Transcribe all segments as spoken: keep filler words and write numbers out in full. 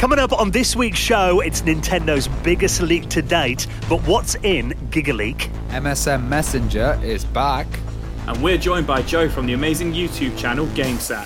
Coming up on this week's show, it's Nintendo's biggest leak to date, but what's in GigaLeak? M S N Messenger is back. And we're joined by Joe from the amazing YouTube channel GameSack.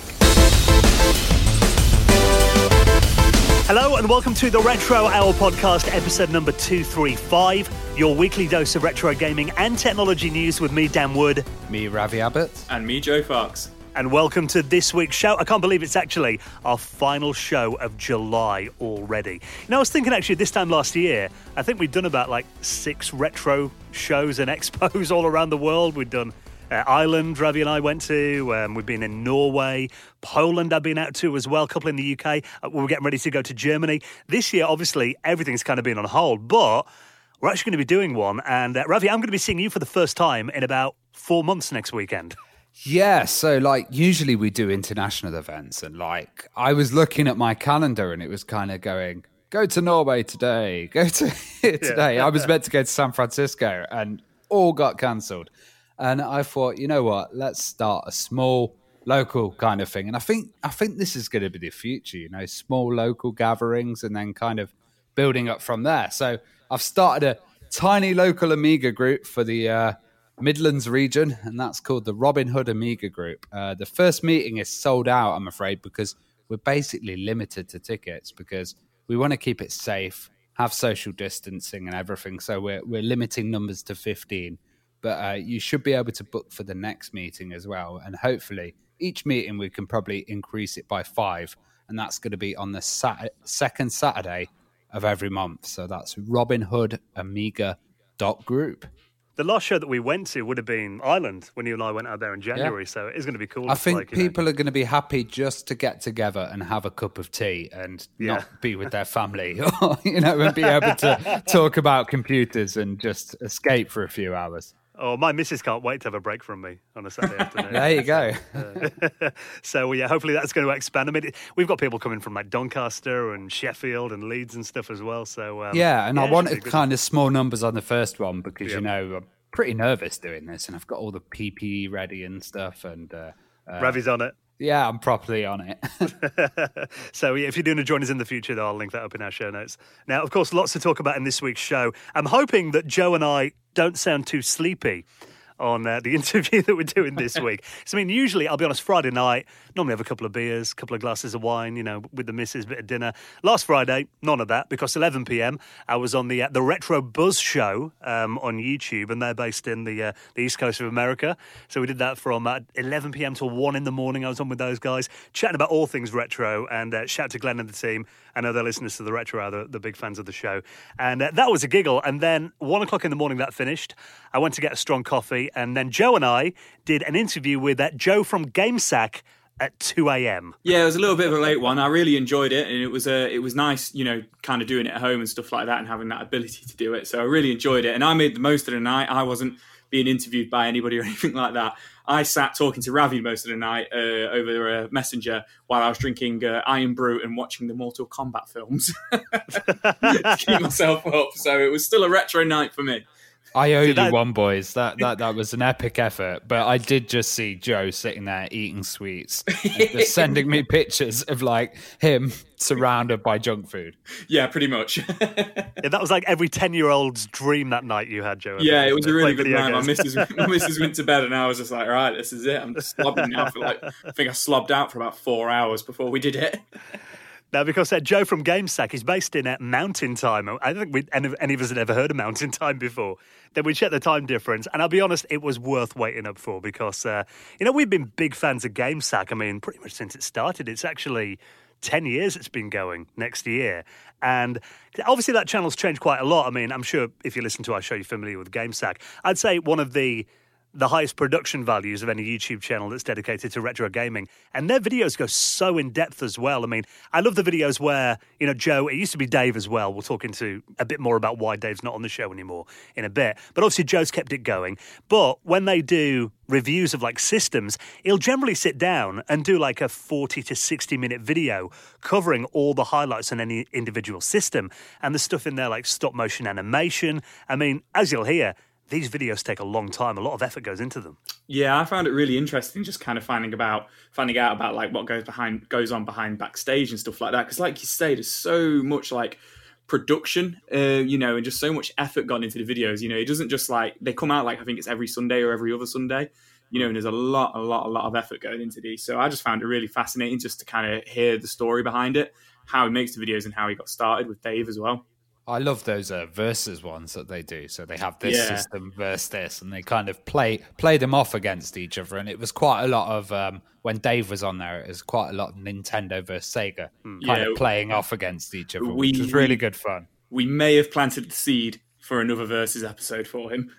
Hello and welcome to the Retro Hour podcast, episode number two thirty-five, your weekly dose of retro gaming and technology news with me, Dan Wood. Me, Ravi Abbott. And me, Joe Fox. And welcome to this week's show. I can't believe it's actually our final show of July already. You know, I was thinking actually this time last year, I think we'd done about like six retro shows and expos all around the world. We'd done uh, Ireland, Ravi and I went to. Um, we've been in Norway. Poland I've been out to as well, a couple in the U K. Uh, we're getting ready to go to Germany. This year, obviously, everything's kind of been on hold, but we're actually going to be doing one. And uh, Ravi, I'm going to be seeing you for the first time in about four months next weekend. Yeah, so like usually we do international events, and like I was looking at my calendar and it was kind of going, go to Norway today, go to here today. Yeah. I was meant to go to San Francisco and all got cancelled. And I thought, you know what, let's start a small local kind of thing. And I think I think this is going to be the future, you know, small local gatherings and then kind of building up from there. So I've started a tiny local Amiga group for the uh, Midlands region, and that's called the Robin Hood Amiga Group. Uh, the first meeting is sold out, I'm afraid, because we're basically limited to tickets because we want to keep it safe, have social distancing and everything. So we're we're limiting numbers to fifteen. But uh, you should be able to book for the next meeting as well. And hopefully each meeting we can probably increase it by five. And that's going to be on the sat- second Saturday of every month. So that's Robin Hood Amiga dot group. The last show that we went to would have been Ireland when you and I went out there in January, yeah. So it's going to be cool. I think like, people know. are going to be happy just to get together and have a cup of tea and yeah. not be with their family, you know, and be able to talk about computers and just escape for a few hours. Oh, my missus can't wait to have a break from me on a Saturday afternoon. There you go. uh, so, yeah, hopefully that's going to expand. I mean, we've got people coming from like Doncaster and Sheffield and Leeds and stuff as well. So um, Yeah, and yeah, I wanted kind of small numbers on the first one because, yep. you know, I'm pretty nervous doing this and I've got all the P P E ready and stuff. And uh, uh, Ravi's on it. Yeah, I'm properly on it. So yeah, if you're doing to join us in the future, though, I'll link that up in our show notes. Now, of course, lots to talk about in this week's show. I'm hoping that Joe and I don't sound too sleepy on uh, the interview that we're doing this week. So, I mean, usually, I'll be honest, Friday night, normally have a couple of beers, a couple of glasses of wine, you know, with the missus, bit of dinner. Last Friday, none of that, because eleven p.m, I was on the uh, the Retro Buzz show um, on YouTube, and they're based in the uh, the East Coast of America. So we did that from uh, eleven p.m. till one in the morning. I was on with those guys, chatting about all things retro, and uh, shout to Glenn and the team. I know they're listeners to the Retro Hour, the, the big fans of the show. And uh, that was a giggle. And then one o'clock in the morning, that finished. I went to get a strong coffee, and then Joe and I did an interview with uh, Joe from GameSack at two a.m. Yeah, it was a little bit of a late one. I really enjoyed it, and it was uh, it was nice, you know, kind of doing it at home and stuff like that and having that ability to do it. So I really enjoyed it, and I made the most of the night. I wasn't being interviewed by anybody or anything like that. I sat talking to Ravi most of the night uh, over uh, Messenger while I was drinking uh, Iron Brew and watching the Mortal Kombat films to keep myself up. So it was still a retro night for me. I owe you that... one, boys. That, that that was an epic effort. But I did just see Joe sitting there eating sweets, just sending me pictures of like him surrounded by junk food. Yeah, pretty much. Yeah, that was like every ten-year-old's dream that night you had, Joe. Yeah, it was a really good night. My missus, my missus went to bed and I was just like, right, this is it. I'm just slobbing now for like, I think I slobbed out for about four hours before we did it. Now, because uh, Joe from GameSack is based in uh, Mountain Time. I don't think we, any, any of us had ever heard of Mountain Time before. Then we checked the time difference, and I'll be honest, it was worth waiting up for because, uh, you know, we've been big fans of GameSack. I mean, pretty much since it started. It's actually ten years it's been going next year. And obviously that channel's changed quite a lot. I mean, I'm sure if you listen to our show, you're familiar with GameSack. I'd say one of the the highest production values of any YouTube channel that's dedicated to retro gaming. And their videos go so in-depth as well. I mean, I love the videos where, you know, Joe, it used to be Dave as well. We'll talk into a bit more about why Dave's not on the show anymore in a bit. But obviously Joe's kept it going. But when they do reviews of like systems, he'll generally sit down and do like a forty to sixty minute video covering all the highlights on any individual system. And the stuff in there like stop motion animation. I mean, as you'll hear, these videos take a long time. A lot of effort goes into them. Yeah, I found it really interesting just kind of finding about finding out about like what goes behind goes on behind backstage and stuff like that. Because like you say, there's so much like production, uh, you know, and just so much effort gone into the videos. You know, it doesn't just like they come out like I think it's every Sunday or every other Sunday. You know, and there's a lot, a lot, a lot of effort going into these. So I just found it really fascinating just to kind of hear the story behind it, how he makes the videos and how he got started with Dave as well. I love those uh, versus ones that they do. So they have this Yeah. system versus this, and they kind of play play them off against each other. And it was quite a lot of um, when Dave was on there. It was quite a lot of Nintendo versus Sega, kind Yeah. of playing off against each other, We- which was really good fun. We may have planted the seed for another Versus episode for him.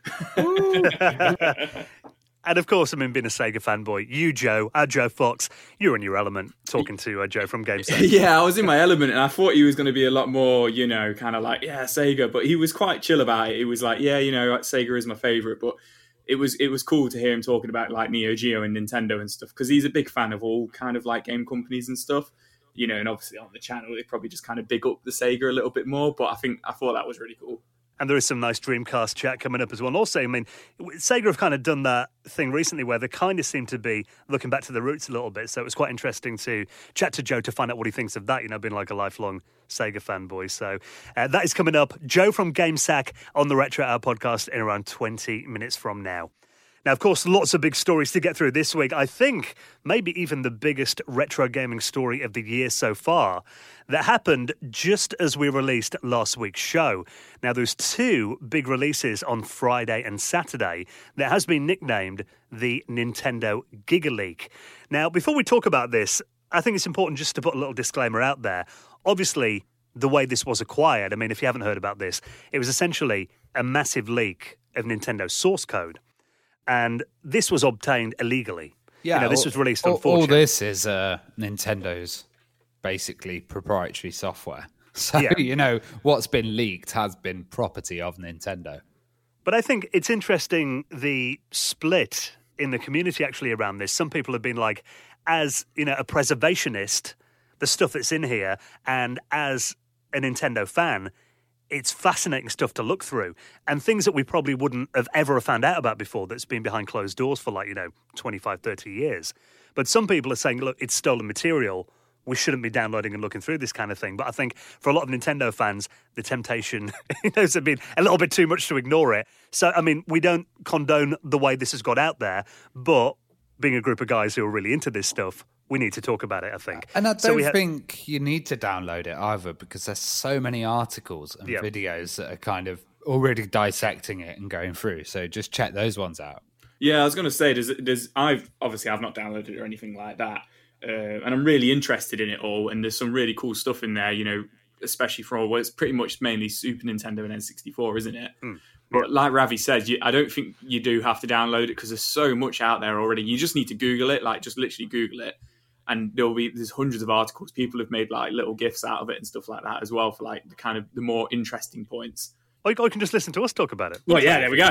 And of course, I mean, being a Sega fanboy, you, Joe, our Joe Fox, you're in your element talking to uh, Joe from GameStop. Yeah, I was in my element, and I thought he was going to be a lot more, you know, kind of like, yeah, Sega. But he was quite chill about it. He was like, yeah, you know, Sega is my favorite. But it was it was cool to hear him talking about like Neo Geo and Nintendo and stuff, because he's a big fan of all kind of like game companies and stuff. You know, and obviously on the channel, they probably just kind of big up the Sega a little bit more. But I think I thought that was really cool. And there is some nice Dreamcast chat coming up as well. And also, I mean, Sega have kind of done that thing recently where they kind of seem to be looking back to the roots a little bit. So it was quite interesting to chat to Joe to find out what he thinks of that, you know, being like a lifelong Sega fanboy. So uh, that is coming up. Joe from GameSack on the Retro Hour podcast in around twenty minutes from now. Now, of course, lots of big stories to get through this week. I think maybe even the biggest retro gaming story of the year so far that happened just as we released last week's show. Now, there's two big releases on Friday and Saturday that has been nicknamed the Nintendo Giga Leak. Now, before we talk about this, I think it's important just to put a little disclaimer out there. Obviously, the way this was acquired, I mean, if you haven't heard about this, it was essentially a massive leak of Nintendo source code. And this was obtained illegally. Yeah, you know, this all, was released on all, four chan. all this is uh, Nintendo's basically proprietary software. So, Yeah. you know, what's been leaked has been property of Nintendo. But I think it's interesting the split in the community actually around this. Some people have been like, as, you know, a preservationist, the stuff that's in here, and as a Nintendo fan, it's fascinating stuff to look through, and things that we probably wouldn't have ever found out about before that's been behind closed doors for like, you know, twenty-five, thirty years. But some people are saying, look, it's stolen material. We shouldn't be downloading and looking through this kind of thing. But I think for a lot of Nintendo fans, the temptation you know, has been a little bit too much to ignore it. So, I mean, we don't condone the way this has got out there, but being a group of guys who are really into this stuff, we need to talk about it, I think. And I don't So we ha- think you need to download it either, because there's so many articles and Yeah. videos that are kind of already dissecting it and going through. So just check those ones out. Yeah, I was going to say, there's, there's, I've obviously I've not downloaded it or anything like that, uh, and I'm really interested in it all. And there's some really cool stuff in there, you know, especially for all. Well, it's pretty much mainly Super Nintendo and N sixty-four, isn't it? Mm, But like Ravi said, you, I don't think you do have to download it because there's so much out there already. You just need to Google it, like just literally Google it, and there'll be there's hundreds of articles. People have made like little GIFs out of it and stuff like that as well for like the kind of the more interesting points. Or you can just listen to us talk about it. Well, yeah, there we go.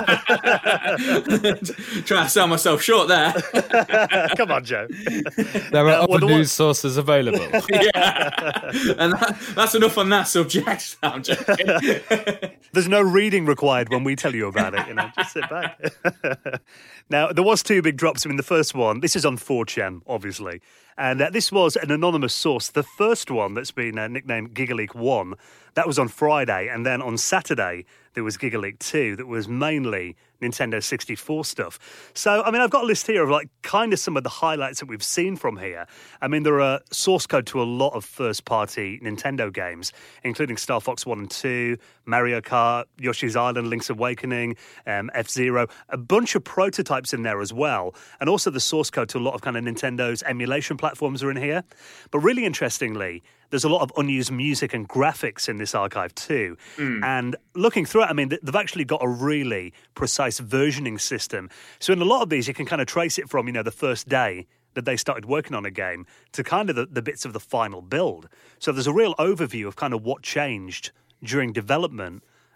Trying to sell myself short there. Come on, Joe. There are Uh, other well, the one- news sources available. Yeah, and that, that's enough on that subject. No, I'm joking. There's no reading required when we tell you about it. You know, just sit back. Now, there was two big drops. I mean, the first one, this is on four chan, obviously. And uh, this was an anonymous source. The first one that's been uh, nicknamed GigaLeak one, that was on Friday. And then on Saturday, there was GigaLeak two that was mainly Nintendo sixty-four stuff. So, I mean, I've got a list here of like kind of some of the highlights that we've seen from here. I mean, there are source code to a lot of first-party Nintendo games, including Star Fox one and two, Mario Kart, Yoshi's Island, Link's Awakening, um, F-Zero, a bunch of prototypes in there as well. And also the source code to a lot of kind of Nintendo's emulation platforms are in here. But really interestingly, there's a lot of unused music and graphics in this archive too. Mm. And looking through it, I mean, they've actually got a really precise versioning system. So in a lot of these, you can kind of trace it from, you know, the first day that they started working on a game to kind of the, the bits of the final build. So there's a real overview of kind of what changed during development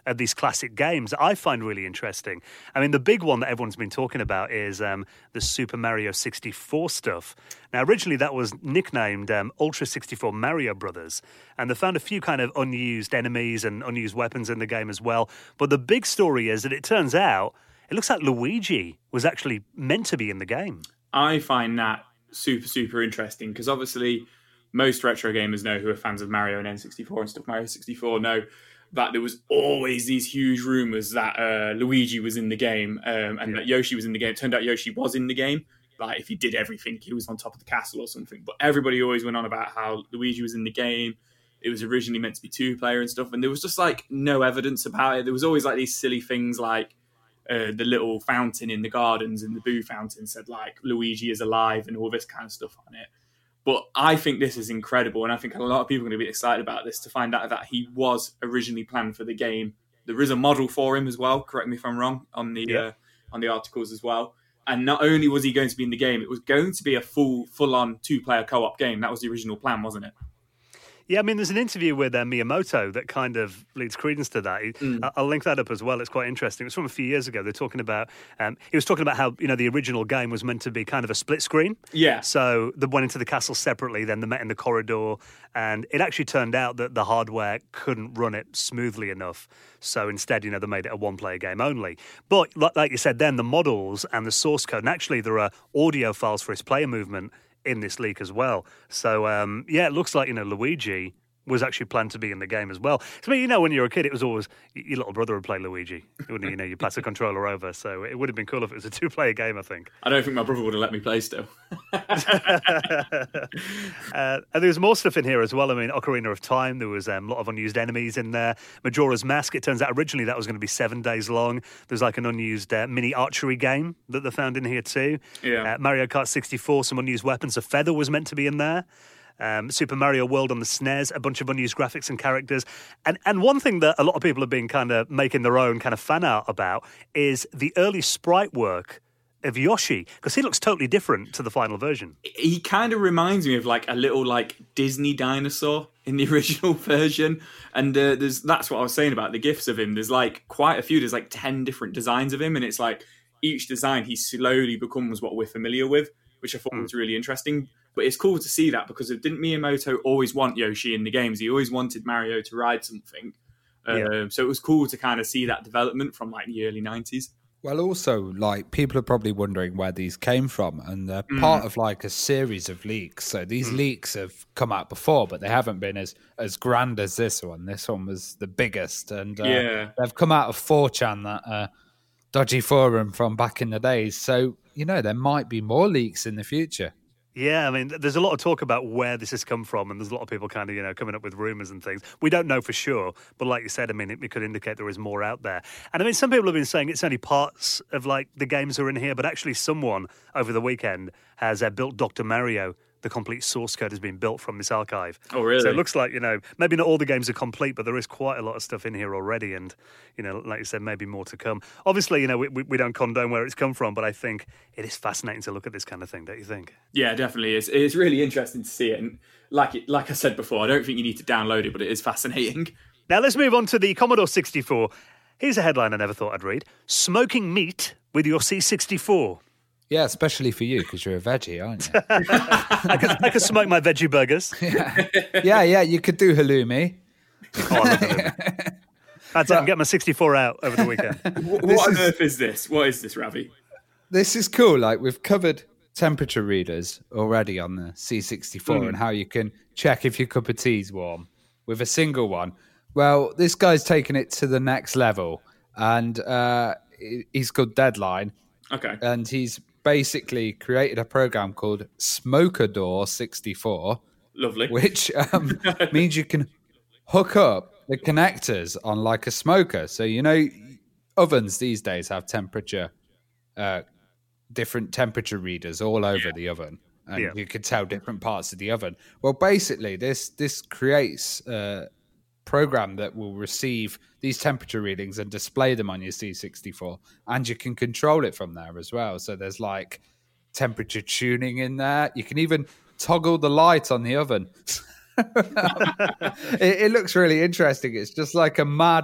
of these classic games that I find really interesting. I mean, the big one that everyone's been talking about is um, the Super Mario sixty-four stuff. Now, originally that was nicknamed um, Ultra sixty-four Mario Brothers, and they found a few kind of unused enemies and unused weapons in the game as well. But the big story is that it turns out it looks like Luigi was actually meant to be in the game. I find that super, super interesting because obviously most retro gamers know who are fans of Mario and N sixty-four and stuff. Mario sixty-four know that there was always these huge rumours that uh, Luigi was in the game um, and yeah. that Yoshi was in the game. It turned out Yoshi was in the game. Like, if he did everything, he was on top of the castle or something. But everybody always went on about how Luigi was in the game. It was originally meant to be two-player and stuff. And there was just, like, no evidence about it. There was always, like, these silly things like uh, the little fountain in the gardens and the Boo fountain said, like, Luigi is alive and all this kind of stuff on it. But I think this is incredible, and I think a lot of people are going to be excited about this to find out that he was originally planned for the game. There is a model for him as well, correct me if I'm wrong, on the yeah. uh, on the articles as well. And not only was he going to be in the game, it was going to be a full, full-on two-player co-op game. That was the original plan, wasn't it? Yeah, I mean, there's an interview with uh, Miyamoto that kind of leads credence to that. Mm. I'll link that up as well. It's quite interesting. It was from a few years ago. They're talking about, um, he was talking about how, you know, the original game was meant to be kind of a split screen. Yeah. So they went into the castle separately, then they met in the corridor, and it actually turned out that the hardware couldn't run it smoothly enough. So instead, you know, they made it a one-player game only. But like you said then, the models and the source code, and actually there are audio files for his player movement in this leak as well. So, um, yeah, it looks like, you know, Luigi was actually planned to be in the game as well. So, I mean, you know, when you were a kid, it was always your little brother would play Luigi. Wouldn't he? You know, you pass the controller over. So it would have been cool if it was a two-player game, I think. I don't think my brother would have let me play still. uh, and there was more stuff in here as well. I mean, Ocarina of Time, there was um, a lot of unused enemies in there. Majora's Mask, it turns out originally that was going to be seven days long. There's like an unused uh, mini archery game that they found in here too. Yeah. Uh, Mario Kart sixty-four, some unused weapons. A feather was meant to be in there. Um, Super Mario World on the S N E S, a bunch of unused graphics and characters. And and one thing that a lot of people have been kind of making their own kind of fan art about is the early sprite work of Yoshi, because he looks totally different to the final version. He kind of reminds me of like a little like Disney dinosaur in the original version. And uh, there's that's what I was saying about the GIFs of him. There's like quite a few. There's like ten different designs of him. And it's like each design, he slowly becomes what we're familiar with, which I thought mm. was really interesting. But it's cool to see that because didn't Miyamoto always want Yoshi in the games? He always wanted Mario to ride something. Yeah. Um, so it was cool to kind of see that development from like the early nineties. Well, also, like, people are probably wondering where these came from, and they're mm. part of like a series of leaks. So these mm. leaks have come out before, but they haven't been as, as grand as this one. This one was the biggest, and uh, yeah. they've come out of four chan, that uh, dodgy forum from back in the days. So, you know, there might be more leaks in the future. Yeah, I mean, there's a lot of talk about where this has come from, and there's a lot of people kind of, you know, coming up with rumours and things. We don't know for sure, but like you said, I mean, it, it could indicate there is more out there. And I mean, some people have been saying it's only parts of, like, the games are in here, but actually someone over the weekend has uh, built Doctor Mario. The complete source code has been built from this archive. Oh, really? So it looks like, you know, maybe not all the games are complete, but there is quite a lot of stuff in here already. And, you know, like you said, maybe more to come. Obviously, you know, we, we don't condone where it's come from, but I think it is fascinating to look at this kind of thing, don't you think? Yeah, definitely. It's, it's really interesting to see it. And like it, like I said before, I don't think you need to download it, but it is fascinating. Now let's move on to the Commodore sixty-four. Here's a headline I never thought I'd read. Smoking meat with your C sixty-four. Yeah, especially for you, because you're a veggie, aren't you? I, could, I could smoke my veggie burgers. Yeah, yeah, yeah you could do halloumi. Oh, I love halloumi. I'd but, get my sixty-four out over the weekend. What, what on is, earth is this? What is this, Ravi? This is cool. Like, we've covered temperature readers already on the C sixty-four mm. and how you can check if your cup of tea's warm with a single one. Well, this guy's taken it to the next level, and uh, he's called Deadline. Okay. And he's basically created a program called Smokador sixty-four. Lovely. Which um, means you can hook up the connectors on like a smoker. So, you know, ovens these days have temperature, uh, different temperature readers all over yeah. the oven. And yeah. you could tell different parts of the oven. Well, basically, this this creates a program that will receive these temperature readings and display them on your C sixty-four. And you can control it from there as well. So there's like temperature tuning in there. You can even toggle the light on the oven. it, it looks really interesting. It's just like a mad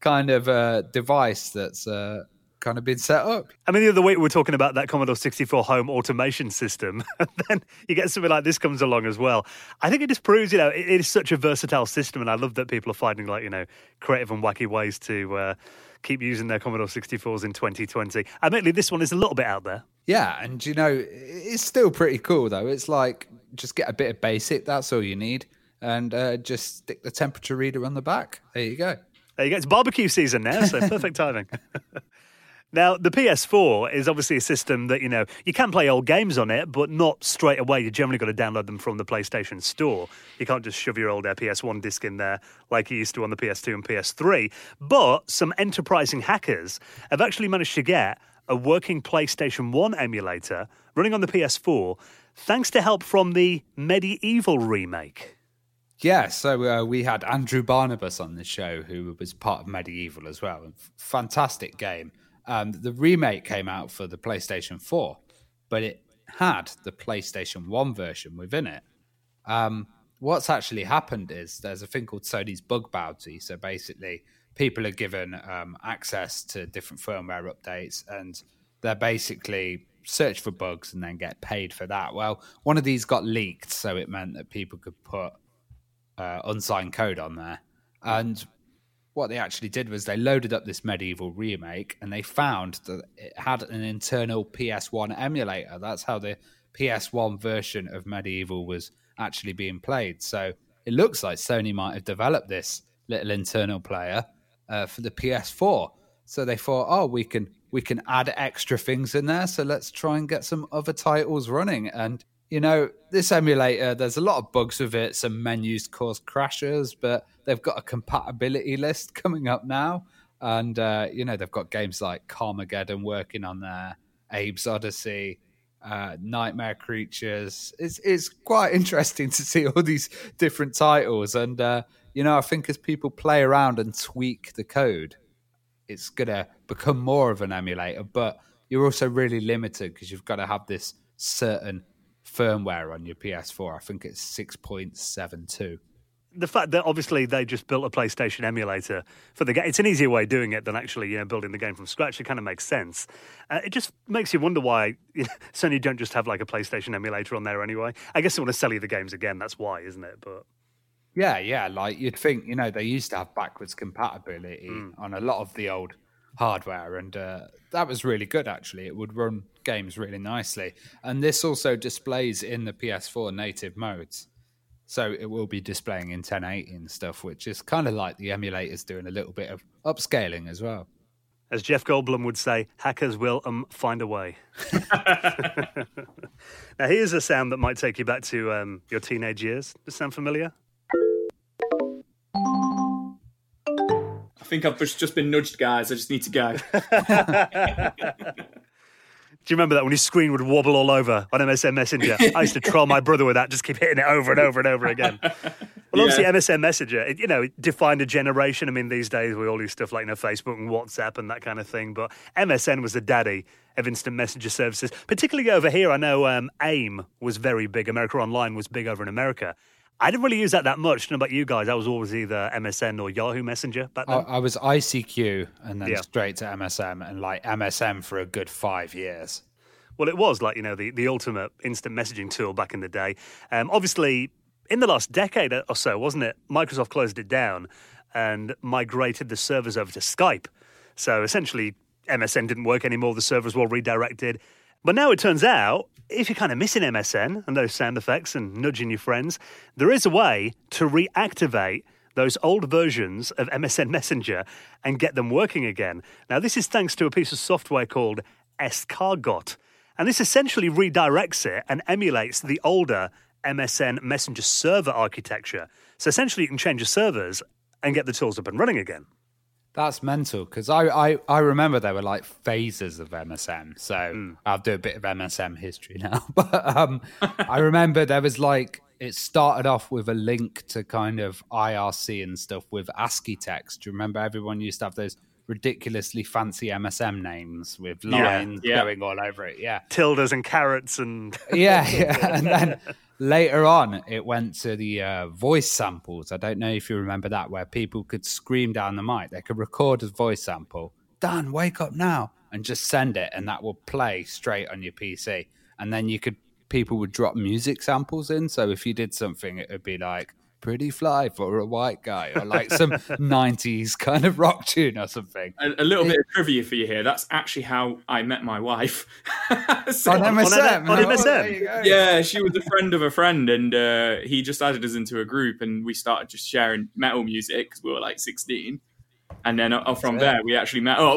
kind of uh, device that's uh, kind of been set up. I mean, the other week we were talking about that Commodore sixty-four home automation system, and then you get something like this comes along as well. I think it just proves, you know, it, it is such a versatile system, and I love that people are finding, like, you know, creative and wacky ways to uh, keep using their Commodore sixty-fours in twenty twenty. Admittedly, this one is a little bit out there. Yeah, and, you know, it's still pretty cool, though. It's like, just get a bit of BASIC, that's all you need, and uh, just stick the temperature reader on the back. There you go. There you go. It's barbecue season now, so perfect timing. Now, the P S four is obviously a system that, you know, you can play old games on it, but not straight away. You're generally got to download them from the PlayStation Store. You can't just shove your old uh, P S one disc in there like you used to on the P S two and P S three. But some enterprising hackers have actually managed to get a working PlayStation one emulator running on the P S four thanks to help from the Medieval remake. Yeah, so uh, we had Andrew Barnabas on the show, who was part of Medieval as well. Fantastic game. Um, the remake came out for the PlayStation four, but it had the PlayStation one version within it. Um, what's actually happened is there's a thing called Sony's bug bounty. So basically, people are given um, access to different firmware updates, and they're basically search for bugs and then get paid for that. Well, one of these got leaked, so it meant that people could put uh, unsigned code on there. And what they actually did was they loaded up this Medieval remake, and they found that it had an internal P S one emulator. That's how the P S one version of Medieval was actually being played. So it looks like Sony might have developed this little internal player uh, for the P S four. So they thought, oh, we can we can add extra things in there. So let's try and get some other titles running. And, you know, this emulator, there's a lot of bugs with it. Some menus cause crashes, but they've got a compatibility list coming up now. And, uh, you know, they've got games like Carmageddon working on there, Abe's Odyssey, uh, Nightmare Creatures. It's, it's quite interesting to see all these different titles. And, uh, you know, I think as people play around and tweak the code, it's going to become more of an emulator. But you're also really limited because you've got to have this certain firmware on your P S four. I think it's six point seven two. The fact that obviously they just built a PlayStation emulator for the game, it's an easier way of doing it than actually, you know, building the game from scratch. It kind of makes sense. Uh, it just makes you wonder why, you know, Sony don't just have like a PlayStation emulator on there anyway. I guess they want to sell you the games again. That's why, isn't it? But yeah, yeah. Like you'd think, you know, they used to have backwards compatibility mm. on a lot of the old hardware, and uh, that was really good. Actually, it would run games really nicely. And this also displays in the P S four native modes. So it will be displaying in ten eighty and stuff, which is kind of like the emulators doing a little bit of upscaling as well. As Jeff Goldblum would say, hackers will um, find a way. Now, here's a sound that might take you back to um, your teenage years. Does it sound familiar? I think I've just been nudged, guys. I just need to go. Do you remember that when your screen would wobble all over on M S N Messenger? I used to troll my brother with that, just keep hitting it over and over and over again. Well, obviously, yeah. M S N Messenger, it, you know, it defined a generation. I mean, these days we all use stuff like, you know, Facebook and WhatsApp and that kind of thing. But M S N was the daddy of instant messenger services, particularly over here. I know um, AIM was very big. America Online was big over in America. I didn't really use that that much. I don't know about you guys. I was always either M S N or Yahoo Messenger back then. I, I was I C Q and then yeah. straight to M S M, and like M S M for a good five years. Well, it was like, you know, the, the ultimate instant messaging tool back in the day. Um, obviously, in the last decade or so, wasn't it? Microsoft closed it down and migrated the servers over to Skype. So essentially, M S N didn't work anymore. The servers were redirected. But now it turns out, if you're kind of missing M S N and those sound effects and nudging your friends, there is a way to reactivate those old versions of M S N Messenger and get them working again. Now, this is thanks to a piece of software called Escargot. And this essentially redirects it and emulates the older M S N Messenger server architecture. So essentially, you can change your servers and get the tools up and running again. That's mental, because I, I, I remember there were like phases of M S M. So mm. I'll do a bit of M S M history now. But um, I remember there was like, it started off with a link to kind of I R C and stuff with ASCII text. Do you remember everyone used to have those ridiculously fancy M S M names with lines yeah, yeah. going all over it? Yeah. Tildes and carrots and... yeah, yeah. And then later on, it went to the uh, voice samples. I don't know if you remember that, where people could scream down the mic. They could record a voice sample. Dan, wake up now. And just send it, and that will play straight on your P C. And then you could, people would drop music samples in. So if you did something, it would be like, pretty fly for a white guy, or like some nineties kind of rock tune or something. A, a little bit of trivia for you here. That's actually how I met my wife. So, on M S M. On, on M S M. Oh, yeah, she was a friend of a friend, and uh, he just added us into a group, and we started just sharing metal music because we were like sixteen. And then uh, from there, we actually met up.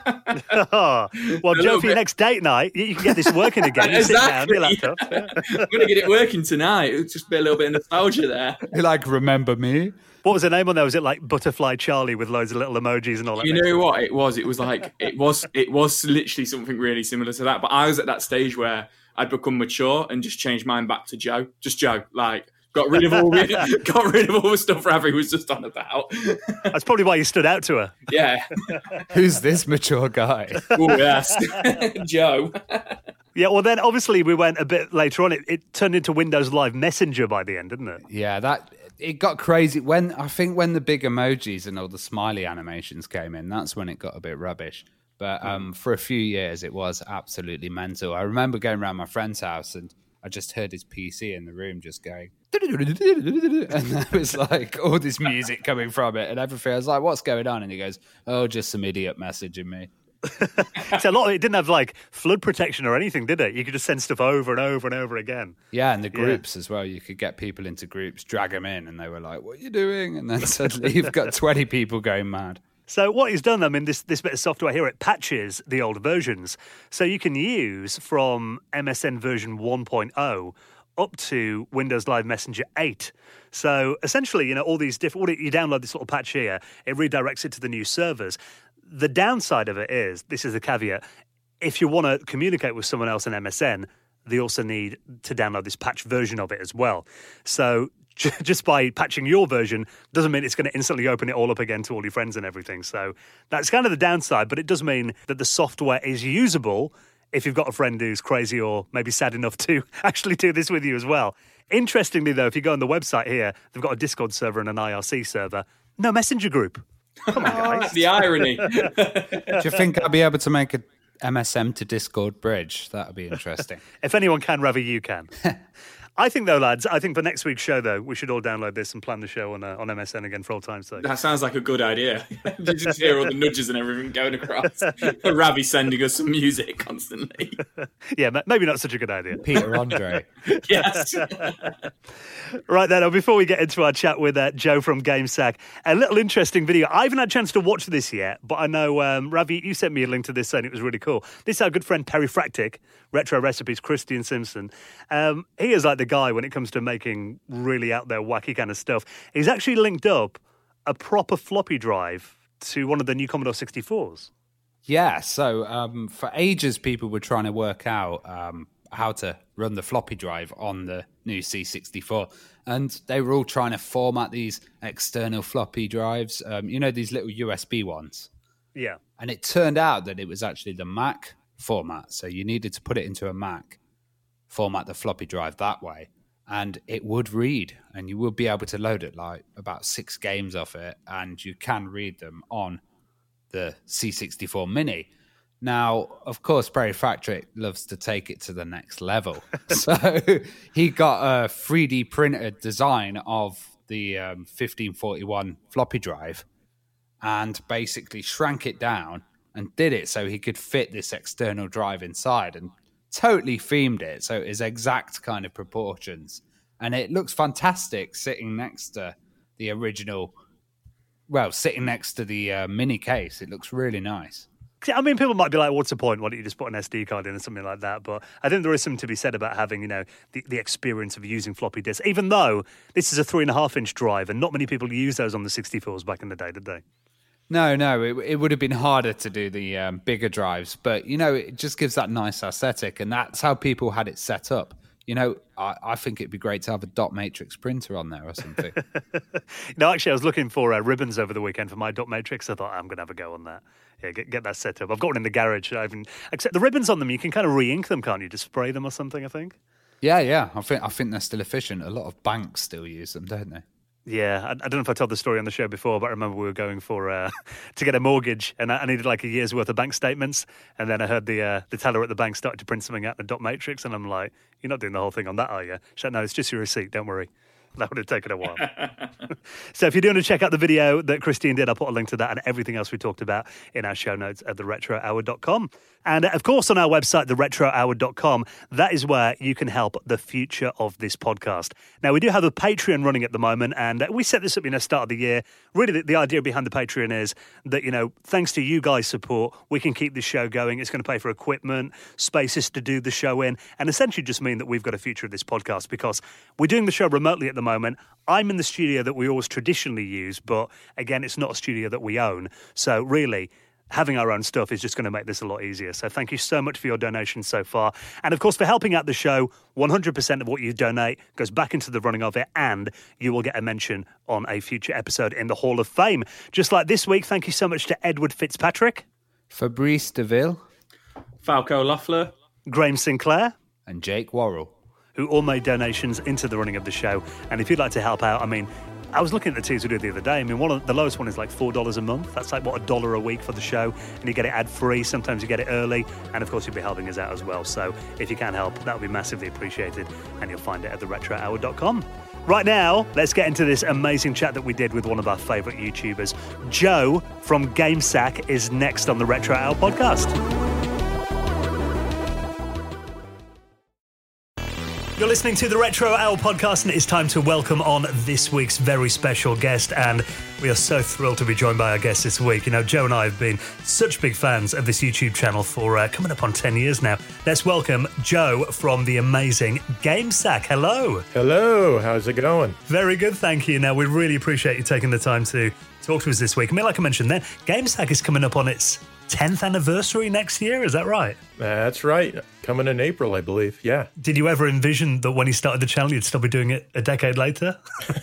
oh, well, Joe, for your bit. next date night, you can get this working again. You exactly. sit down, your laptop. I'm going to get it working tonight. It'll just be a little bit of nostalgia there. You like, remember me? What was the name on there? Was it like Butterfly Charlie with loads of little emojis and all that? You know what it was? It was like, it was it was literally something really similar to that. But I was at that stage where I'd become mature and just changed mine back to Joe. Just Joe, like... Got rid of all got rid of all the stuff Ravi was just on about. That's probably why you stood out to her. Yeah. Who's this mature guy? Oh yes, Joe. Yeah. Well, then obviously we went a bit later on. It, it turned into Windows Live Messenger by the end, didn't it? Yeah, that it got crazy when I think when the big emojis and all the smiley animations came in. That's when it got a bit rubbish. But um, for a few years, it was absolutely mental. I remember going around my friend's house and I just heard his P C in the room just going, and there was like all this music coming from it and everything. I was like, what's going on? And he goes, oh, just some idiot messaging me. So a lot of it didn't have like flood protection or anything, did it? You could just send stuff over and over and over again. Yeah, and the groups yeah. as well. You could get people into groups, drag them in, and they were like, what are you doing? And then suddenly you've got twenty people going mad. So what he's done, I mean, this, this bit of software here, it patches the older versions. So you can use from M S N version one point oh up to Windows Live Messenger eight. So essentially, you know, all these different, you download this little patch here, it redirects it to the new servers. The downside of it is, this is the caveat, if you want to communicate with someone else in M S N, they also need to download this patch version of it as well. So just by patching your version doesn't mean it's going to instantly open it all up again to all your friends and everything. So that's kind of the downside, but it does mean that the software is usable if you've got a friend who's crazy or maybe sad enough to actually do this with you as well. Interestingly, though, if you go on the website here, they've got a Discord server and an I R C server. No Messenger group. Come on, guys. The irony. Do you think I'll be able to make a M S M to Discord bridge? That would be interesting. If anyone can, Ravi, you can. I think, though, lads, I think for next week's show, though, we should all download this and plan the show on uh, on M S N again for old time's sake. That sounds like a good idea. You just hear all the nudges and everything going across. Ravi sending us some music constantly. Yeah, maybe not such a good idea. Peter Andre. Yes. Right then, before we get into our chat with uh, Joe from GameSack, a little interesting video. I haven't had a chance to watch this yet, but I know, um, Ravi, you sent me a link to this saying it was really cool. This is our good friend Perry Fractic, Retro Recipes, Christian Simpson. Um, he is like the guy when it comes to making really out there wacky kind of stuff. He's actually linked up a proper floppy drive to one of the new Commodore sixty-fours. Yeah, so um, for ages people were trying to work out um, how to run the floppy drive on the new C sixty-four, and they were all trying to format these external floppy drives, um, you know, these little U S B ones. Yeah. And it turned out that it was actually the Mac format, so you needed to put it into a Mac, format the floppy drive that way, and it would read, and you would be able to load it like about six games off it, and you can read them on the C sixty-four Mini. Now, of course, Perry Fractic loves to take it to the next level. So he got a three D printed design of the um, fifteen forty-one floppy drive and basically shrank it down and did it so he could fit this external drive inside and totally themed it. So it is exact kind of proportions. And it looks fantastic sitting next to the original, well, sitting next to the uh, mini case. It looks really nice. I mean, people might be like, what's the point? Why don't you just put an S D card in or something like that? But I think there is something to be said about having, you know, the, the experience of using floppy disks, even though this is a three and a half inch drive and not many people use those on the sixty-fours back in the day, did they? No, no, it, it would have been harder to do the um, bigger drives, but, you know, it just gives that nice aesthetic, and that's how people had it set up. You know, I, I think it'd be great to have a dot matrix printer on there or something. No, actually, I was looking for uh, ribbons over the weekend for my dot matrix. I thought, I'm going to have a go on that. Yeah, get, get that set up. I've got one in the garage. I haven't, except the ribbons on them, you can kind of re-ink them, can't you? Just spray them or something, I think. Yeah, yeah. I think I think they're still efficient. A lot of banks still use them, don't they? Yeah, I, I don't know if I told the story on the show before, but I remember we were going for uh, to get a mortgage, and I, I needed like a year's worth of bank statements. And then I heard the uh, the teller at the bank started to print something out in the dot matrix, and I'm like, "You're not doing the whole thing on that, are you?" She's like, "No, it's just your receipt. Don't worry." That would have taken a while. So if you do want to check out the video that Christine did, I'll put a link to that and everything else we talked about in our show notes at the retro hour dot com. And of course, on our website, the retro hour dot com, that is where you can help the future of this podcast. Now, we do have a Patreon running at the moment, and we set this up in the start of the year. Really, the, the idea behind the Patreon is that, you know, thanks to you guys' support, we can keep this show going. It's going to pay for equipment, spaces to do the show in, and essentially just mean that we've got a future of this podcast because we're doing the show remotely at the moment. I'm in the studio that we always traditionally use, but again, it's not a studio that we own. So really, having our own stuff is just going to make this a lot easier. So thank you so much for your donations so far. And of course, for helping out the show, one hundred percent of what you donate goes back into the running of it, and you will get a mention on a future episode in the Hall of Fame. Just like this week, thank you so much to Edward Fitzpatrick, Fabrice Deville, Falco Loeffler, Graham Sinclair, and Jake Worrell, who all made donations into the running of the show. And if you'd like to help out, I mean, I was looking at the tiers we did the other day. I mean, one of the lowest one is like four dollars a month. That's like, what, a dollar a week for the show. And you get it ad-free. Sometimes you get it early. And, of course, you'll be helping us out as well. So if you can help, that would be massively appreciated. And you'll find it at the retro hour dot com. Right now, let's get into this amazing chat that we did with one of our favourite YouTubers. Joe from GameSack is next on the Retro Hour podcast. You're listening to the Retro Hour podcast, and it's time to welcome on this week's very special guest. And we are so thrilled to be joined by our guest this week. You know, Joe and I have been such big fans of this YouTube channel for uh, coming up on ten years now. Let's welcome Joe from the amazing GameSack. Hello. Hello. How's it going? Very good, thank you. Now, we really appreciate you taking the time to talk to us this week. I mean, like I mentioned then, GameSack is coming up on its tenth anniversary next year, is that right? That's right. Coming in April, I believe. Yeah. Did you ever envision that when you started the channel, you'd still be doing it a decade later?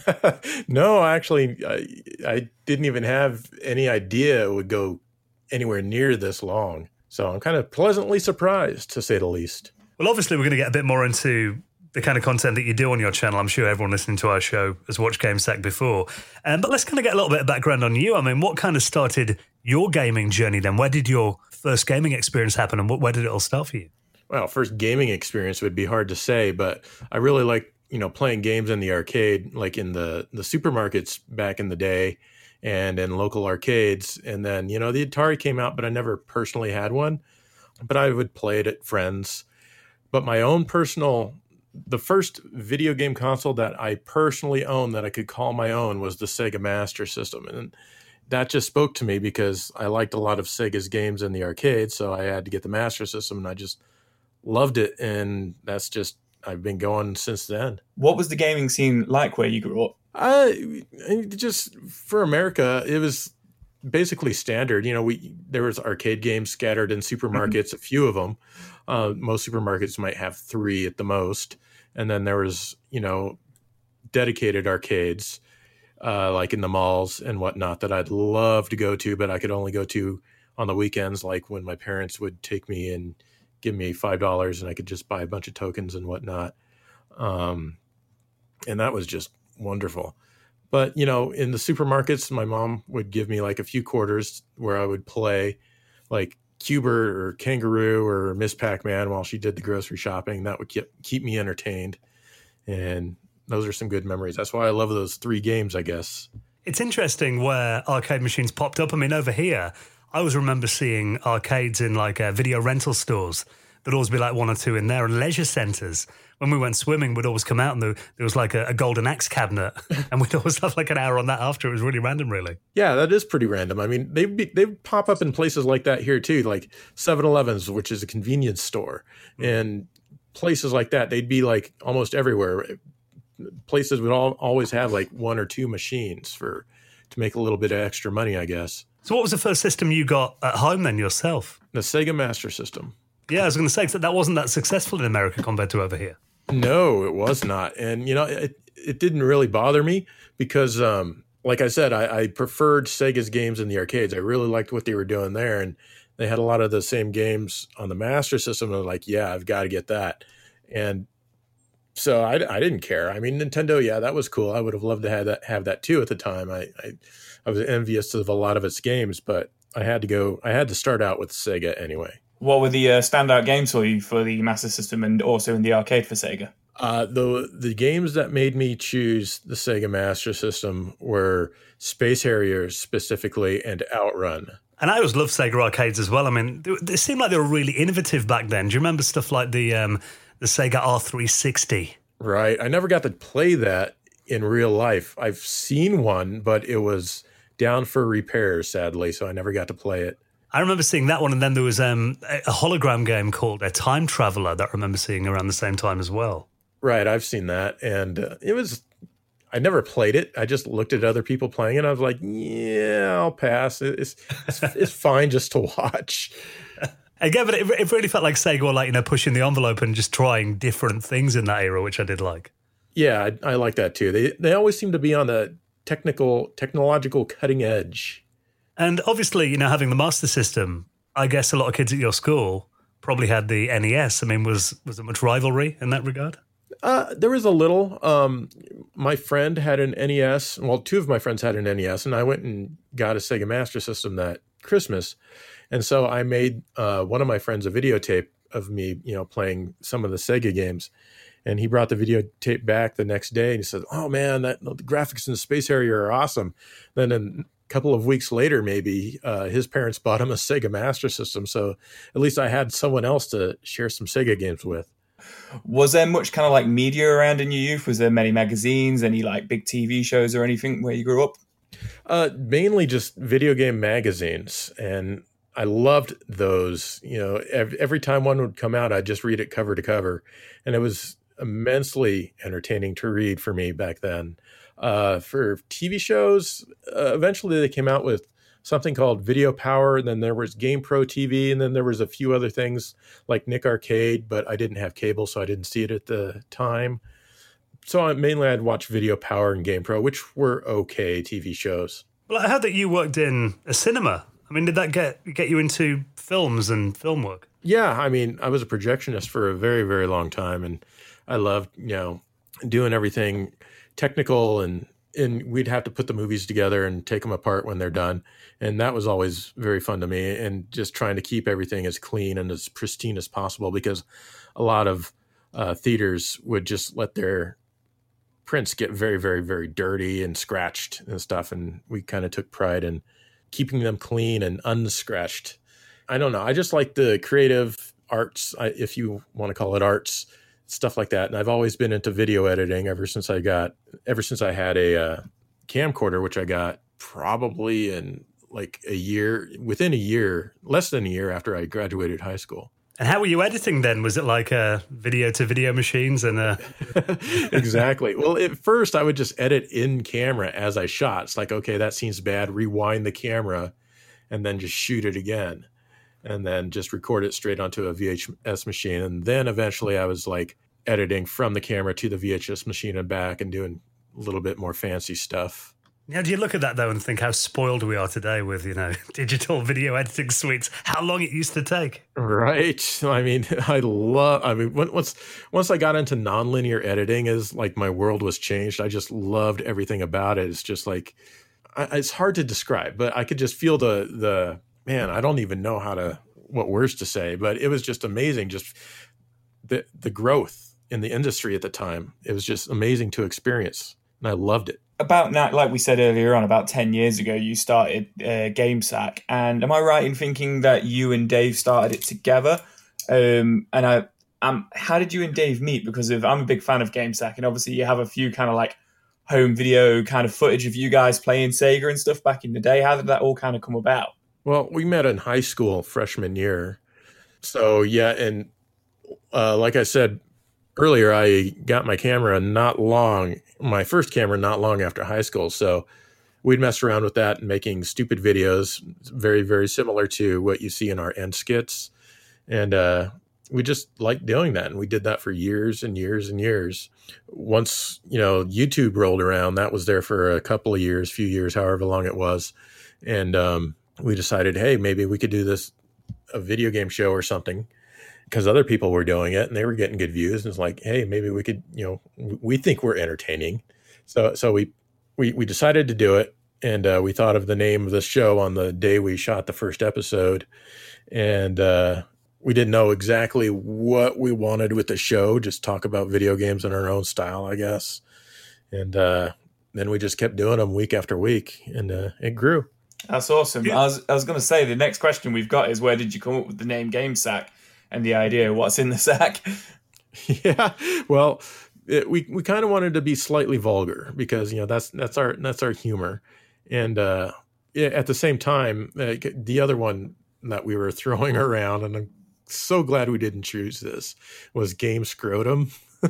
No, actually, I, I didn't even have any idea it would go anywhere near this long. So I'm kind of pleasantly surprised, to say the least. Well, obviously, we're going to get a bit more into the kind of content that you do on your channel. I'm sure everyone listening to our show has watched GameSack before. Um, but let's kind of get a little bit of background on you. I mean, what kind of started your gaming journey then? Where did your first gaming experience happen, and where did it all start for you? Well, first gaming experience would be hard to say, but I really like, you know, playing games in the arcade, like in the, the supermarkets back in the day and in local arcades. And then, you know, the Atari came out, but I never personally had one. But I would play it at friends. But my own personal, the first video game console that I personally owned that I could call my own was the Sega Master System. And that just spoke to me because I liked a lot of Sega's games in the arcade. So I had to get the Master System, and I just loved it. And that's just, I've been going since then. What was the gaming scene like where you grew up? I just, for America, it was basically standard. You know, we there was arcade games scattered in supermarkets, a few of them. Uh, most supermarkets might have three at the most. And then there was, you know, dedicated arcades, uh, like in the malls and whatnot, that I'd love to go to, but I could only go to on the weekends, like when my parents would take me and give me five dollars and I could just buy a bunch of tokens and whatnot. Um, and that was just wonderful. But, you know, in the supermarkets, my mom would give me like a few quarters where I would play like Cuber or Kangaroo or Miss Pac-Man while she did the grocery shopping. That would keep, keep me entertained. And those are some good memories. That's why I love those three games, I guess. It's interesting where arcade machines popped up. I mean, over here, I always remember seeing arcades in like uh, video rental stores. There'd always be like one or two in there, and leisure centres. When we went swimming, we'd always come out and there, there was like a, a golden axe cabinet, and we'd always have like an hour on that after. It was really random, really. Yeah, that is pretty random. I mean, they they pop up in places like that here too, like seven elevens, which is a convenience store, mm-hmm. and places like that. They'd be like almost everywhere. Places would all, always have like one or two machines for to make a little bit of extra money, I guess. So what was the first system you got at home then yourself? The Sega Master System. Yeah, I was going to say, that wasn't that successful in America compared to over here. No, it was not. And, you know, it, it didn't really bother me because, um, like I said, I, I preferred Sega's games in the arcades. I really liked what they were doing there. And they had a lot of the same games on the Master System. And I was like, yeah, I've got to get that. And So I, I didn't care. I mean, Nintendo, yeah, that was cool. I would have loved to have that, have that too at the time. I, I, I was envious of a lot of its games, but I had to go, I had to start out with Sega anyway. What were the uh, standout games for you for the Master System and also in the arcade for Sega? Uh, the the games that made me choose the Sega Master System were Space Harrier specifically and Outrun. And I always loved Sega arcades as well. I mean, they, they seemed like they were really innovative back then. Do you remember stuff like the um, the Sega R three sixty? Right. I never got to play that in real life. I've seen one, but it was down for repairs, sadly, so I never got to play it. I remember seeing that one, and then there was um, a hologram game called a Time Traveler that I remember seeing around the same time as well. Right, I've seen that, and uh, it was, I never played it. I just looked at other people playing it. I was like, yeah, I'll pass. It's it's, it's fine just to watch. Again, but it, it really felt like Sega were like, you know, pushing the envelope and just trying different things in that era, which I did like. Yeah, I, I like that too. They they always seem to be on the technical, technological cutting edge. And obviously, you know, having the Master System, I guess a lot of kids at your school probably had the N E S. I mean, was was there much rivalry in that regard? Uh, there was a little. Um, my friend had an N E S. Well, two of my friends had an N E S, and I went and got a Sega Master System that Christmas. And so I made uh, one of my friends a videotape of me, you know, playing some of the Sega games. And he brought the videotape back the next day, and he said, "Oh man, that the graphics in the Space Harrier are awesome." Then in a couple of weeks later, maybe uh, his parents bought him a Sega Master System. So at least I had someone else to share some Sega games with. Was there much kind of like media around in your youth? Was there many magazines, any like big T V shows or anything where you grew up? Uh, mainly just video game magazines. And I loved those. You know, every, every time one would come out, I'd just read it cover to cover. And it was immensely entertaining to read for me back then. Uh, for T V shows, uh, eventually they came out with something called Video Power, and then there was GamePro T V, and then there was a few other things like Nick Arcade, but I didn't have cable, so I didn't see it at the time. So I, mainly I'd watch Video Power and GamePro, which were okay T V shows. Well, I heard that you worked in a cinema. I mean, did that get get you into films and film work? Yeah, I mean, I was a projectionist for a very, very long time, and I loved, you know, doing everything technical, and and we'd have to put the movies together and take them apart when they're done. And that was always very fun to me, and just trying to keep everything as clean and as pristine as possible, because a lot of uh, theaters would just let their prints get very, very, very dirty and scratched and stuff. And we kind of took pride in keeping them clean and unscratched. I don't know. I just like the creative arts, if you want to call it arts, stuff like that. And I've always been into video editing ever since I got, ever since I had a uh, camcorder, which I got probably in like a year, within a year, less than a year after I graduated high school. And how were you editing then? Was it like uh, video to video machines? And uh... Exactly. Well, at first I would just edit in camera as I shot. It's like, okay, that seems bad. Rewind the camera and then just shoot it again. And then just record it straight onto a V H S machine. And then eventually I was like editing from the camera to the V H S machine and back, and doing a little bit more fancy stuff. Now, do you look at that, though, and think how spoiled we are today with, you know, digital video editing suites, how long it used to take? Right. I mean, I love, I mean, once, once I got into nonlinear editing, is like my world was changed. I just loved everything about it. It's just like, I, it's hard to describe, but I could just feel the, the, man, I don't even know how to, what words to say, but it was just amazing. Just the, the growth in the industry at the time. It was just amazing to experience, and I loved it. About now, like we said earlier on, about ten years ago, you started uh, GameSack. And am I right in thinking that you and Dave started it together? Um, and I, um, how did you and Dave meet? Because of, I'm a big fan of GameSack, and obviously you have a few kind of like home video kind of footage of you guys playing Sega and stuff back in the day. How did that all kind of come about? Well, we met in high school freshman year. So, yeah, and uh, like I said earlier, I got my camera not long, my first camera not long after high school. So we'd mess around with that and making stupid videos, very, very similar to what you see in our end skits. And uh, we just liked doing that. And we did that for years and years and years. Once, you know, YouTube rolled around, that was there for a couple of years, few years, however long it was. And um, we decided, hey, maybe we could do this, a video game show or something. because other people were doing it and they were getting good views. And it's like, hey, maybe we could, you know, we think we're entertaining. So, so we, we, we decided to do it. And uh, we thought of the name of the show on the day we shot the first episode. And uh, we didn't know exactly what we wanted with the show, just talk about video games in our own style, I guess. And uh, then we just kept doing them week after week, and uh, it grew. That's awesome. Yeah. I was, I was going to say, the next question we've got is, where did you come up with the name Game Sack and the idea what's in the sack? Yeah, well, it, we we kind of wanted to be slightly vulgar because, you know, that's that's our that's our humor. And uh, at the same time, uh, the other one that we were throwing around, and I'm so glad we didn't choose this, was Game Scrotum.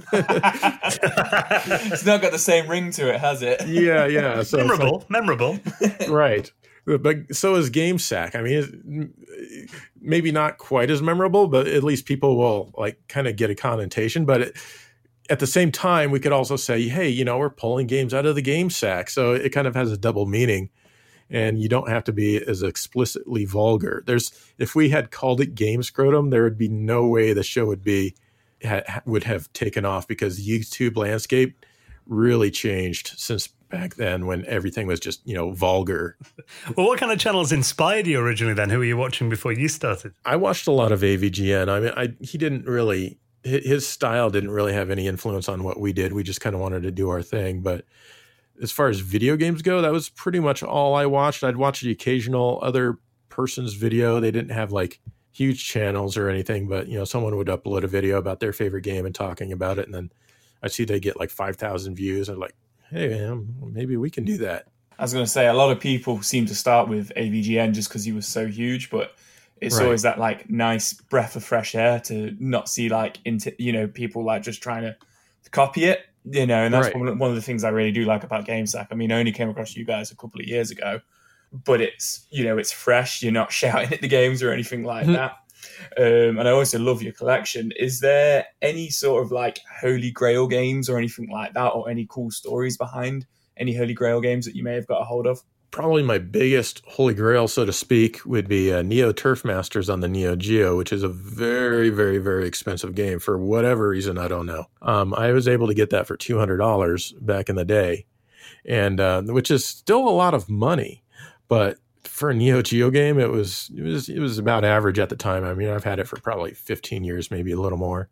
It's not got the same ring to it, has it? Yeah, yeah. So memorable, like, memorable. Right. But so is Game Sack. I mean, maybe not quite as memorable, but at least people will like kind of get a connotation. But it, at the same time, we could also say, hey, you know, we're pulling games out of the game sack. So it kind of has a double meaning, and you don't have to be as explicitly vulgar. There's, if we had called it Game Scrotum, there would be no way the show would be, ha, would have taken off, because the YouTube landscape really changed since back then when everything was just, you know, vulgar. Well, what kind of channels inspired you originally then? Who were you watching before you started? I watched a lot of A V G N. I mean, I, he didn't really... his style didn't really have any influence on what we did. We just kind of wanted to do our thing. But as far as video games go, that was pretty much all I watched. I'd watch the occasional other person's video. They didn't have like huge channels or anything, but you know, someone would upload a video about their favorite game and talking about it. And then I see they get like five thousand views. I'm like, hey, man, maybe we can do that. I was going to say, a lot of people seem to start with A V G N just because he was so huge, but it's right. always that like nice breath of fresh air to not see like into, you know, people like just trying to copy it, you know, and that's right. one, one of the things I really do like about GameSack. I mean, I only came across you guys a couple of years ago, but it's, you know, it's fresh. You're not shouting at the games or anything like that. Um, and I also love your collection. Is there any sort of like Holy Grail games or anything like that, or any cool stories behind any Holy Grail games that you may have got a hold of? Probably my biggest Holy Grail, so to speak, would be uh, Neo Turf Masters on the Neo Geo, which is a very, very, very expensive game for whatever reason. I don't know. Um, I was able to get that for two hundred dollars back in the day, and uh, which is still a lot of money. But for a Neo Geo game, it was it was it was about average at the time. I mean, I've had it for probably fifteen years, maybe a little more.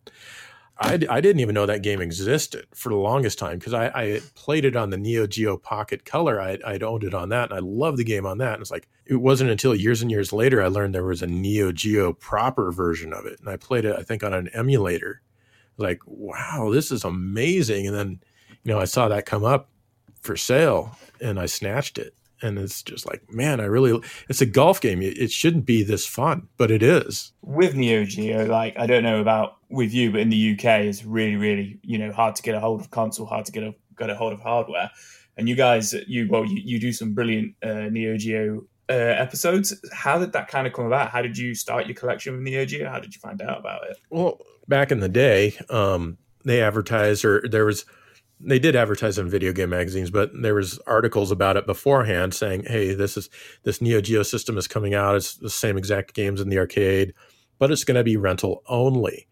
I, I didn't even know that game existed for the longest time, because I, I played it on the Neo Geo Pocket Color. I, I'd owned it on that, and I loved the game on that. And it's like, it wasn't until years and years later I learned there was a Neo Geo proper version of it. And I played it, I think, on an emulator. Like, wow, this is amazing. And then, you know, I saw that come up for sale, and I snatched it. And it's just like, man, I really, it's a golf game. It shouldn't be this fun, but it is. With Neo Geo, like, I don't know about with you, but in the U K, it's really, really, you know, hard to get a hold of console, hard to get a, get a hold of hardware. And you guys, you, well, you, you do some brilliant uh, Neo Geo uh, episodes. How did that kind of come about? How did you start your collection with Neo Geo? How did you find out about it? Well, back in the day, um, they advertised, or there was, they did advertise in video game magazines, but there was articles about it beforehand saying, hey, this is this Neo Geo system is coming out. It's the same exact games in the arcade, but it's going to be rental only.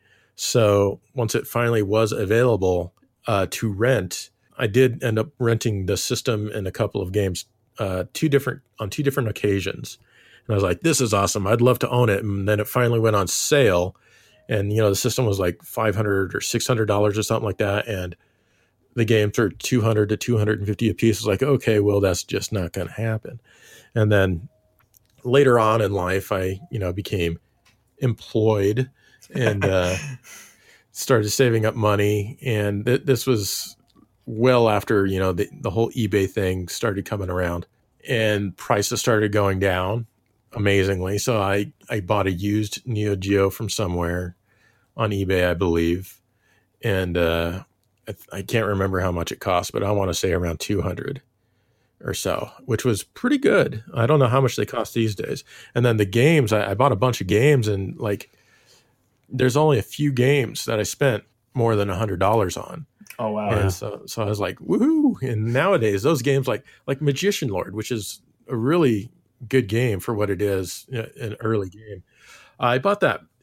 So once it finally was available uh, to rent, I did end up renting the system in a couple of games, uh, two different on two different occasions. And I was like, this is awesome. I'd love to own it. And then it finally went on sale, and you know, the system was like five hundred dollars or six hundred dollars or something like that. And the games are two hundred to two hundred fifty a piece. It's like, okay, well, that's just not going to happen. And then later on in life, I, you know, became employed and uh, started saving up money. And th- this was well after, you know, the, the whole eBay thing started coming around, and prices started going down amazingly. So I, I bought a used Neo Geo from somewhere on eBay, I believe. And, uh, I can't remember how much it cost, but I want to say around two hundred or so, which was pretty good. I don't know how much they cost these days. And then the games, I, I bought a bunch of games, and like, there's only a few games that I spent more than a hundred dollars on. Oh, wow. And so, so I was like, woohoo. And nowadays those games like, like Magician Lord, which is a really good game for what it is, you know, an early game. I bought that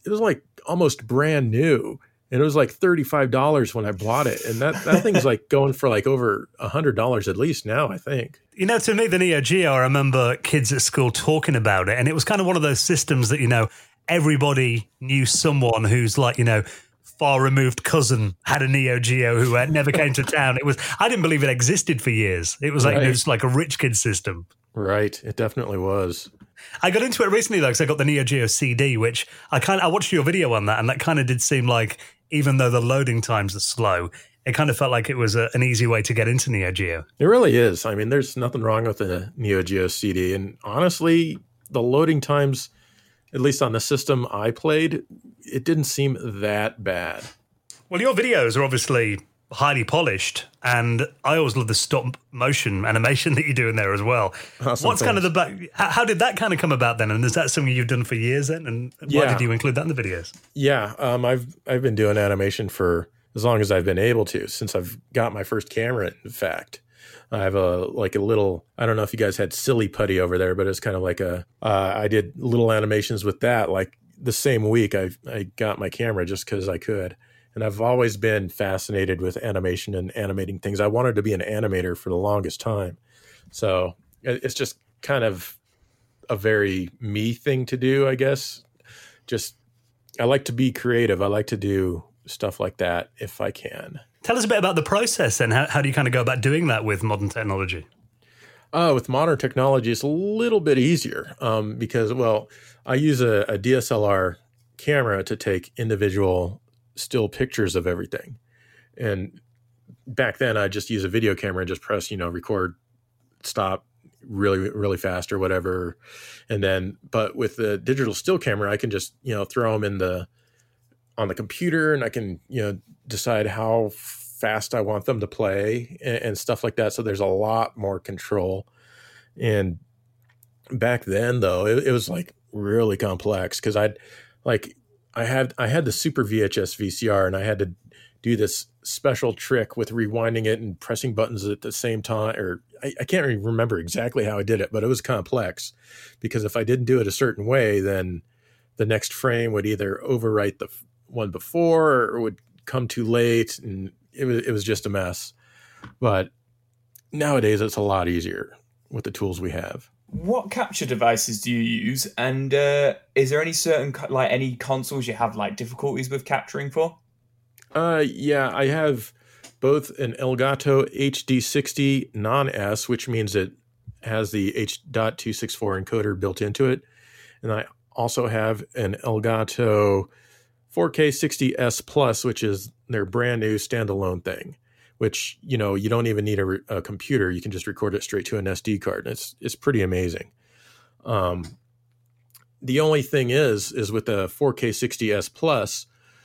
it was like almost brand new. And it was like thirty-five dollars when I bought it. And that, that thing's like going for like over one hundred dollars at least now, I think. You know, to me, the Neo Geo, I remember kids at school talking about it. And it was kind of one of those systems that, you know, everybody knew someone who's like, you know, far removed cousin had a Neo Geo who uh, never came to town. It was, I didn't believe it existed for years. It was like, right. it was like a rich kid system. Right. It definitely was. I got into it recently, though, because I got the Neo Geo C D, which I kind of, I watched your video on that, and that kind of did seem like, even though the loading times are slow, it kind of felt like it was a, an easy way to get into Neo Geo. It really is. I mean, there's nothing wrong with the Neo Geo C D. And honestly, the loading times, at least on the system I played, it didn't seem that bad. Well, your videos are obviously highly polished, and I always love the stop motion animation that you do in there as well. Awesome, What's thanks. kind of the back? How did that kind of come about then? And is that something you've done for years then? And why Yeah. did you include that in the videos? Yeah, um, I've I've been doing animation for as long as I've been able to, since I've got my first camera. In fact, I have a like a little. I don't know if you guys had Silly Putty over there, but it's kind of like a. Uh, I did little animations with that. Like the same week, I I got my camera just because I could. And I've always been fascinated with animation and animating things. I wanted to be an animator for the longest time. So it's just kind of a very me thing to do, I guess. Just, I like to be creative. I like to do stuff like that if I can. Tell us a bit about the process and how, how do you kind of go about doing that with modern technology? Uh, with modern technology, it's a little bit easier um, because, well, I use a, a D S L R camera to take individual still pictures of everything. And back then I just use a video camera and just press, you know, record, stop really, really fast or whatever. And then, but with the digital still camera, I can just, you know, throw them in the, on the computer, and I can, you know, decide how fast I want them to play and, and stuff like that. So there's a lot more control. And back then though, it, it was like really complex because I'd like, I had I had the Super V H S V C R, and I had to do this special trick with rewinding it and pressing buttons at the same time. Or I, I can't really remember exactly how I did it, but it was complex because if I didn't do it a certain way, then the next frame would either overwrite the one before or would come too late, and it was it was just a mess. But nowadays, it's a lot easier with the tools we have. What capture devices do you use, and uh, is there any certain like any consoles you have like difficulties with capturing for? Uh, yeah, I have both an Elgato H D sixty non-S, which means it has the H two sixty-four encoder built into it, and I also have an Elgato four K sixty S Plus, which is their brand new standalone thing. Which, you know, you don't even need a, re- a computer. You can just record it straight to an S D card. And it's it's pretty amazing. Um, the only thing is, is with the four K sixty S Plus,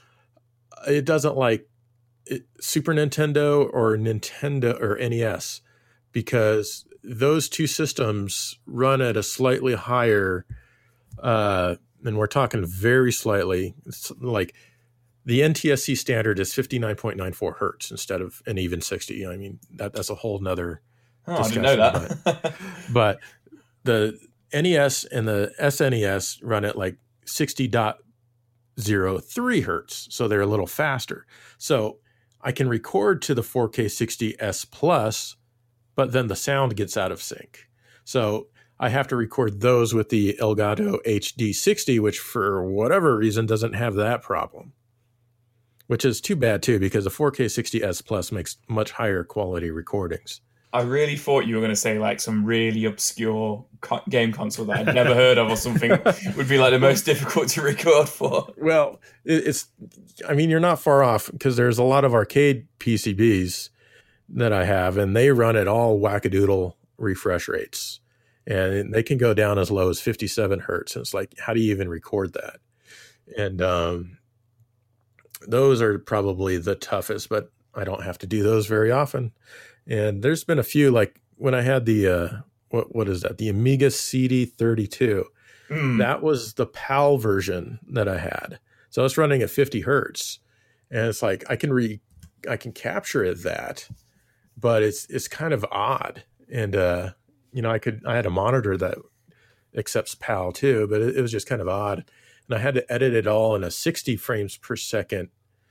it doesn't like it, Super Nintendo or Nintendo or N E S, because those two systems run at a slightly higher, uh, and we're talking very slightly, it's like the N T S C standard is fifty-nine point nine four hertz instead of an even sixty. I mean, that that's a whole nother Oh, I discussion. didn't know that. but, but the N E S and the S N E S run at like sixty point zero three hertz. So they're a little faster. So I can record to the four K sixty S Plus, but then the sound gets out of sync. So I have to record those with the Elgato H D sixty, which for whatever reason doesn't have that problem. Which is too bad too, because the four K sixty S Plus makes much higher quality recordings. I really thought you were going to say like some really obscure co- game console that I'd never heard of or something would be like the most difficult to record for. Well, it, it's, I mean, you're not far off because there's a lot of arcade P C Bs that I have, and they run at all wackadoodle refresh rates, and they can go down as low as fifty-seven hertz. And it's like, how do you even record that? And um, those are probably the toughest, but I don't have to do those very often. And there's been a few, like when I had the, uh, what what is that? The Amiga C D thirty-two. Mm. That was the PAL version that I had. So I was running at fifty hertz. And it's like, I can re, I can capture it that, but it's, it's kind of odd. And, uh, you know, I could, I had a monitor that accepts PAL too, but it, it was just kind of odd. and I had to edit it all in a sixty frames per second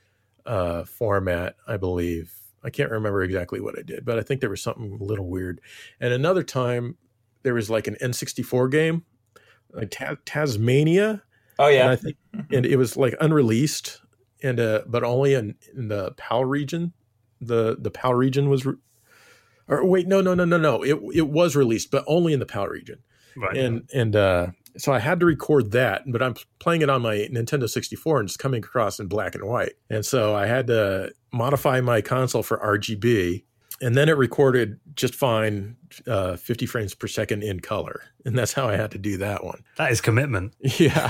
uh, format, I believe. I can't remember exactly what I did, but I think there was something a little weird. And another time, there was like an N sixty-four game, like Ta- Tasmania. Oh yeah, and I think, and it was like unreleased, and uh, but only in, in the PAL region. The the PAL region was, re- or wait, no, no, no, no, no. It it was released, but only in the PAL region. Right. And and uh, so I had to record that, but I'm playing it on my Nintendo sixty-four, and it's coming across in black and white. And so I had to modify my console for R G B. And then it recorded just fine, uh, fifty frames per second in color. And that's how I had to do that one. That is commitment. Yeah.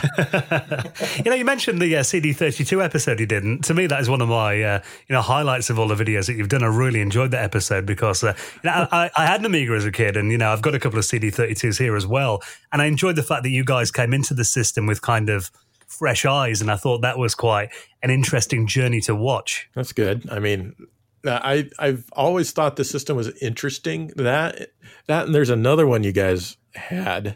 You know, you mentioned the uh, C D thirty-two episode you did. And to me, that is one of my, uh, you know, highlights of all the videos that you've done. I really enjoyed that episode because, uh, you know, I, I had an Amiga as a kid and, you know, I've got a couple of C D thirty-twos here as well. And I enjoyed the fact that you guys came into the system with kind of fresh eyes. And I thought that was quite an interesting journey to watch. That's good. I mean... I, I've always thought the system was interesting. That that and there's another one you guys had.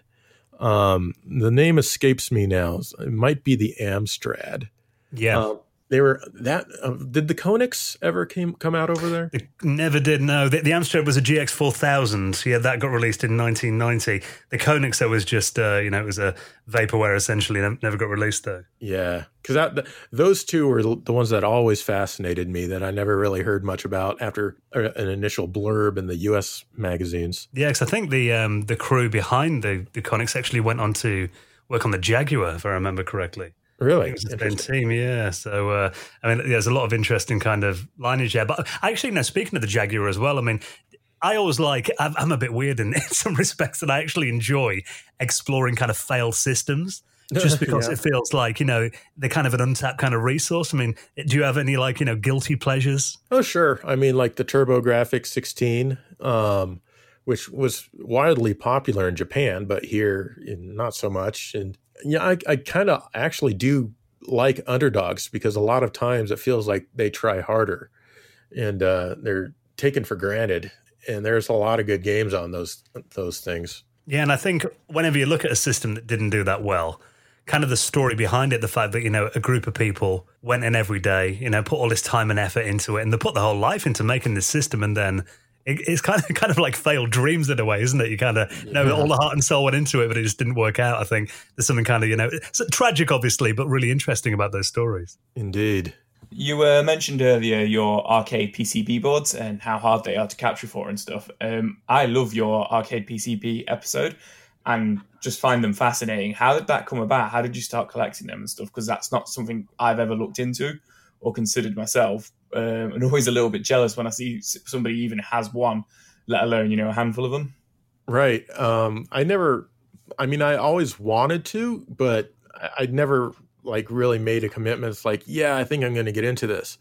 Um, the name escapes me now. It might be the Amstrad. Yeah. Uh, they were that. Uh, did the Konix ever came come out over there? It never did. No, the, the Amstrad was a G X four thousand. Yeah, that got released in nineteen ninety. The Konix, that was just uh, you know, it was a vaporware essentially. Never got released though. Yeah, because that those two were the ones that always fascinated me. That I never really heard much about after an initial blurb in the U S magazines. Yeah, because I think the um, the crew behind the the Konix actually went on to work on the Jaguar, if I remember correctly. Really? It was the same team, yeah. So, uh, I mean, there's a lot of interesting kind of lineage there. But actually, no, speaking of the Jaguar as well, I mean, I always like, I'm, I'm a bit weird in, in some respects that I actually enjoy exploring kind of failed systems just because Yeah. it feels like, you know, they're kind of an untapped kind of resource. I mean, do you have any like, you know, guilty pleasures? Oh, sure. I mean, like the TurboGrafx sixteen, um, which was wildly popular in Japan, but here in, not so much. And yeah, I, I kind of actually do like underdogs because a lot of times it feels like they try harder and uh, they're taken for granted. And there's a lot of good games on those those things. Yeah, and I think whenever you look at a system that didn't do that well, kind of the story behind it, the fact that, you know, a group of people went in every day, you know, put all this time and effort into it, and they put the whole life into making this system, and then it, it's kind of kind of like failed dreams in a way, isn't it? You kind of, you know, all the heart and soul went into it, but it just didn't work out. I think there's something kind of, you know, it's tragic, obviously, but really interesting about those stories. Indeed. You uh, mentioned earlier your arcade P C B boards and how hard they are to capture for and stuff. Um, I love your arcade P C B episode and just find them fascinating. How did that come about? How did you start collecting them and stuff? Because that's not something I've ever looked into or considered myself. Um, and always a little bit jealous when I see somebody even has one, let alone, you know, a handful of them. Right. Um, I never, I mean, I always wanted to, but I, I'd never like really made a commitment. It's like, yeah, I think I'm going to get into this.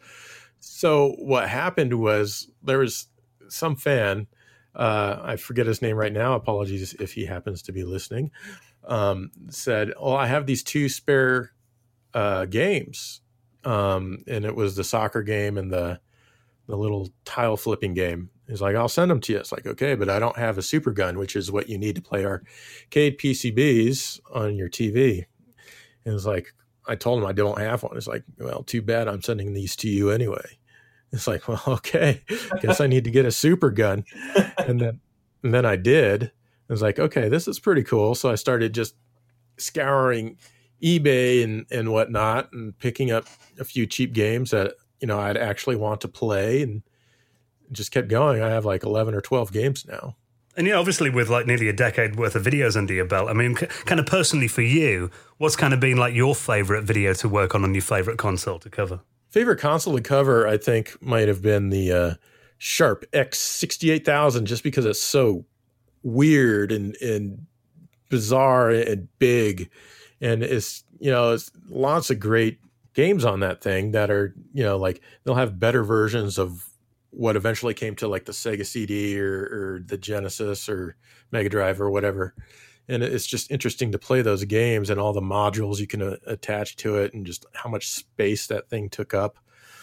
So what happened was there was some fan, uh, I forget his name right now. Apologies if he happens to be listening. Um, said, "Oh, I have these two spare uh, games." Um, and it was the soccer game and the the little tile flipping game. He's like, "I'll send them to you." It's like, okay, but I don't have a super gun, which is what you need to play arcade P C Bs on your T V. And it's like, I told him I don't have one. It's like, well, too bad. I'm sending these to you anyway. It's like, well, okay, guess I need to get a super gun. And then, and then I did. I was like, okay, this is pretty cool. So I started just scouring eBay and, and whatnot and picking up a few cheap games that, you know, I'd actually want to play, and just kept going. I have like eleven or twelve games now. And, you know, obviously with like nearly a decade worth of videos under your belt, I mean, c- kind of personally for you, what's kind of been like your favorite video to work on on your favorite console to cover? Favorite console to cover, I think, might have been the uh, Sharp X sixty-eight thousand, just because it's so weird and, and bizarre and big. And it's, you know, it's lots of great games on that thing that are, you know, like they'll have better versions of what eventually came to like the Sega C D or, or the Genesis or Mega Drive or whatever. And it's just interesting to play those games and all the modules you can uh, attach to it and just how much space that thing took up.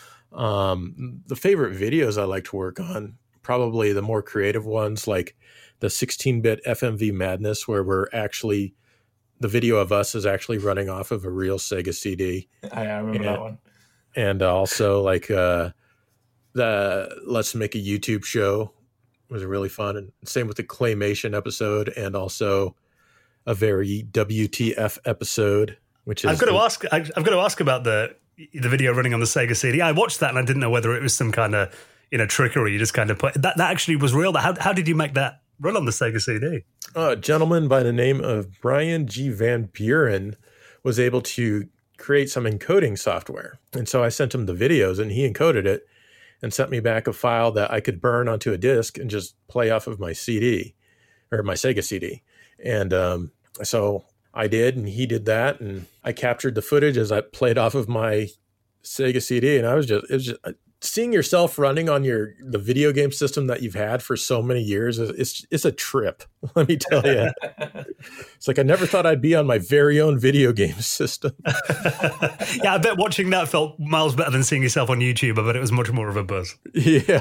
Um, the favorite videos I like to work on, probably the more creative ones, like the sixteen bit F M V Madness, where we're actually the video of us is actually running off of a real Sega C D. I, I remember and, that one. And also like uh, the Let's Make a YouTube show was really fun. And same with the Claymation episode, and also a very W T F episode, which is I've got the, to ask. I've got to ask about the the video running on the Sega C D. I watched that and I didn't know whether it was some kind of you know trickery. You just kind of put that. That actually was real. How how did you make that run on the Sega C D? a gentleman by the name of Brian G. Van Buren was able to create some encoding software, and so I sent him the videos, and he encoded it and sent me back a file that I could burn onto a disc and just play off of my C D or my Sega C D. And um, so I did, and he did that, and I captured the footage as I played off of my Sega C D. And I was just, it was just seeing yourself running on your the video game system that you've had for so many years. It's it's a trip, let me tell you. It's like I never thought I'd be on my very own video game system. Yeah, I bet watching that felt miles better than seeing yourself on YouTube. I bet it was much more of a buzz. Yeah.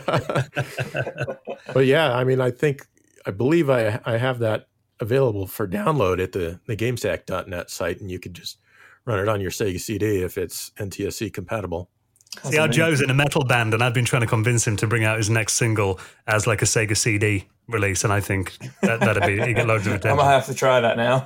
But yeah, I mean, I think, I believe I I have that available for download at the, the GameSack dot net site, and you could just run it on your Sega C D if it's N T S C compatible. See, our Joe's in a metal band, and I've been trying to convince him to bring out his next single as like a Sega C D release, and I think that, that'd be, he'd get loads of attention. I might have to try that now.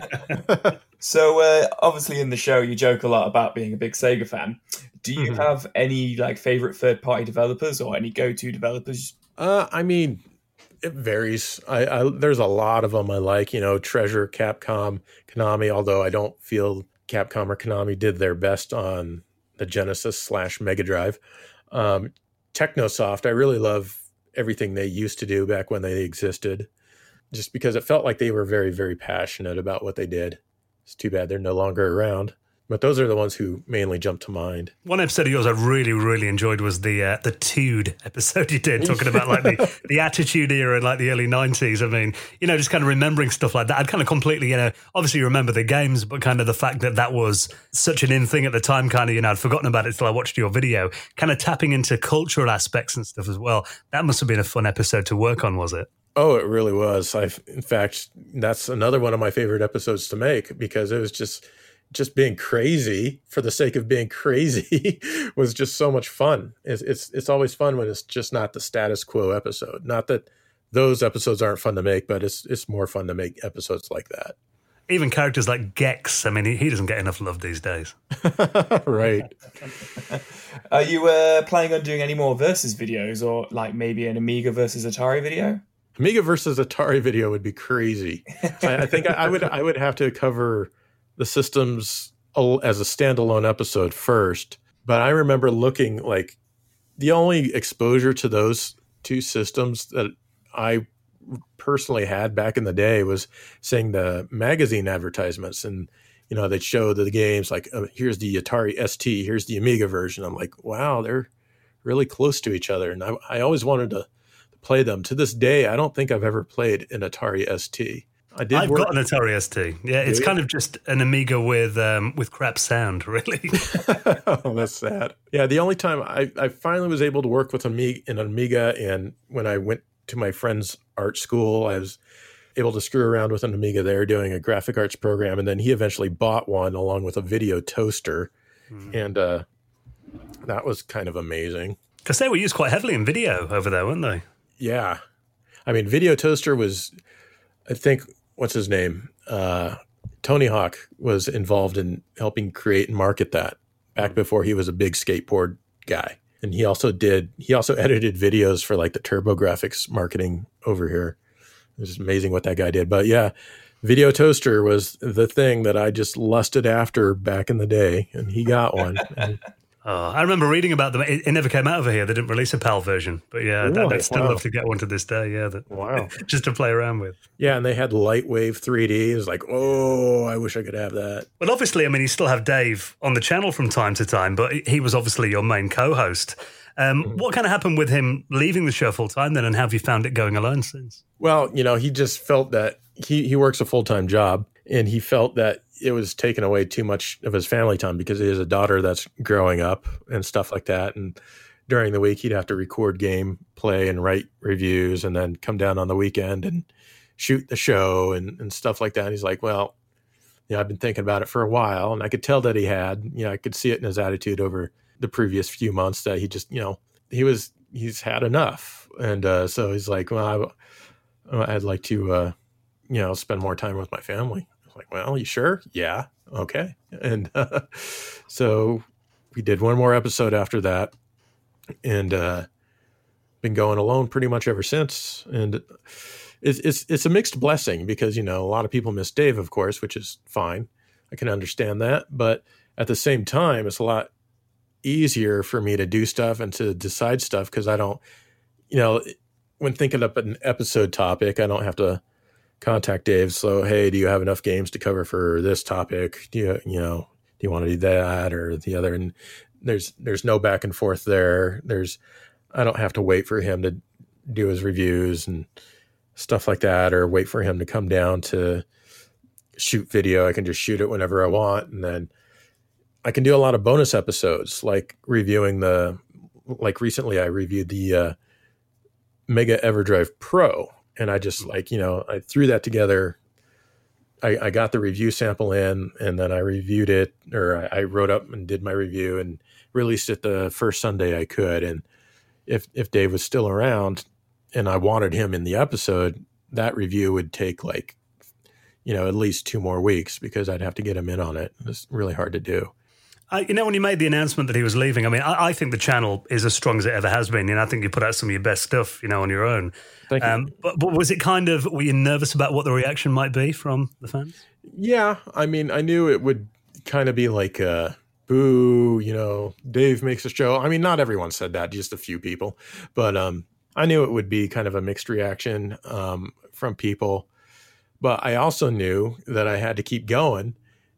So, uh, obviously in the show, you joke a lot about being a big Sega fan. Do you Mm-hmm. have any like favorite third-party developers or any go-to developers? Uh, I mean, it varies. I, I there's a lot of them I like. You know, Treasure, Capcom, Konami. Although I don't feel Capcom or Konami did their best on the Genesis slash Mega Drive. Um, Technosoft. I really love everything they used to do back when they existed, just because it felt like they were very, very passionate about what they did. It's too bad they're no longer around. But those are the ones who mainly jump to mind. One episode of yours I really, really enjoyed was the uh, the Tude episode you did, talking about like the, the Attitude Era in like the early nineties. I mean, you know, just kind of remembering stuff like that. I'd kind of completely, you know, obviously remember the games, but kind of the fact that that was such an in thing at the time, kind of, you know, I'd forgotten about it till I watched your video, kind of tapping into cultural aspects and stuff as well. That must have been a fun episode to work on, was it? Oh, it really was. I, in fact, that's another one of my favorite episodes to make, because it was just... just being crazy for the sake of being crazy was just so much fun. It's, it's it's always fun when it's just not the status quo episode. Not that those episodes aren't fun to make, but it's it's more fun to make episodes like that. Even characters like Gex, I mean, he, he doesn't get enough love these days. Right. Are you uh, planning on doing any more versus videos, or like maybe an Amiga versus Atari video? Amiga versus Atari video would be crazy. I, I think I, I would I would have to cover the systems as a standalone episode first. But I remember looking, like, the only exposure to those two systems that I personally had back in the day was seeing the magazine advertisements, and you know they'd show the games like, oh, here's the Atari S T, here's the Amiga version. I'm like, wow, they're really close to each other, and I, I always wanted to play them. To this day, I don't think I've ever played an Atari S T. I did I've work- got an Atari S T. Yeah, it's kind of just an Amiga with um, with crap sound, really. Oh, that's sad. Yeah, the only time I, I finally was able to work with Amiga, an Amiga, and when I went to my friend's art school, I was able to screw around with an Amiga there doing a graphic arts program, and then he eventually bought one along with a video toaster, mm. and uh, that was kind of amazing. Because they were used quite heavily in video over there, weren't they? Yeah. I mean, Video Toaster was, I think... what's his name? Uh, Tony Hawk was involved in helping create and market that back before he was a big skateboard guy. And he also did, he also edited videos for like the TurboGrafx marketing over here. It was amazing what that guy did. But yeah, Video Toaster was the thing that I just lusted after back in the day, and he got one. And, oh, I remember reading about them. It, it never came out over here. They didn't release a PAL version. But yeah, really? I'd still Wow. love to get one to this day. Yeah, that, wow. Just to play around with. Yeah, and they had Lightwave three D. It was like, oh, I wish I could have that. Well, obviously, I mean, you still have Dave on the channel from time to time, but he was obviously your main co-host. Um, mm-hmm. What kind of happened with him leaving the show full time then, and how have you found it going alone since? Well, you know, he just felt that he, he works a full-time job, and he felt that it was taking away too much of his family time because he has a daughter that's growing up and stuff like that. And during the week, he'd have to record game play and write reviews, and then come down on the weekend and shoot the show and, and stuff like that. And he's like, well, you know, I've been thinking about it for a while, and I could tell that he had, you know, I could see it in his attitude over the previous few months that he just, you know, he was, he's had enough. And uh, so he's like, well, I, I'd like to, uh, you know, spend more time with my family. I was like, well, you sure? Yeah. Okay. And uh, so we did one more episode after that, and uh, been going alone pretty much ever since. And it's, it's, it's a mixed blessing because, you know, a lot of people miss Dave, of course, which is fine. I can understand that. But at the same time, it's a lot easier for me to do stuff and to decide stuff because I don't, you know, when thinking up an episode topic, I don't have to contact Dave. So, hey, do you have enough games to cover for this topic? Do you, you know, do you want to do that or the other? And there's, there's no back and forth there. There's, I don't have to wait for him to do his reviews and stuff like that, or wait for him to come down to shoot video. I can just shoot it whenever I want. And then I can do a lot of bonus episodes, like reviewing the, like recently I reviewed the uh, Mega EverDrive Pro. And I just like, you know, I threw that together. I, I got the review sample in, and then I reviewed it, or I, I wrote up and did my review and released it the first Sunday I could. And if, if Dave was still around and I wanted him in the episode, that review would take like, you know, at least two more weeks because I'd have to get him in on it. It's really hard to do. Uh, you know, when you made the announcement that he was leaving, I mean, I, I think the channel is as strong as it ever has been. And I think you put out some of your best stuff, you know, on your own. Thank you. Um, but, but was it kind of, were you nervous about what the reaction might be from the fans? Yeah. I mean, I knew it would kind of be like, uh, boo, you know, Dave makes a show. I mean, not everyone said that, just a few people. But um, I knew it would be kind of a mixed reaction um, from people. But I also knew that I had to keep going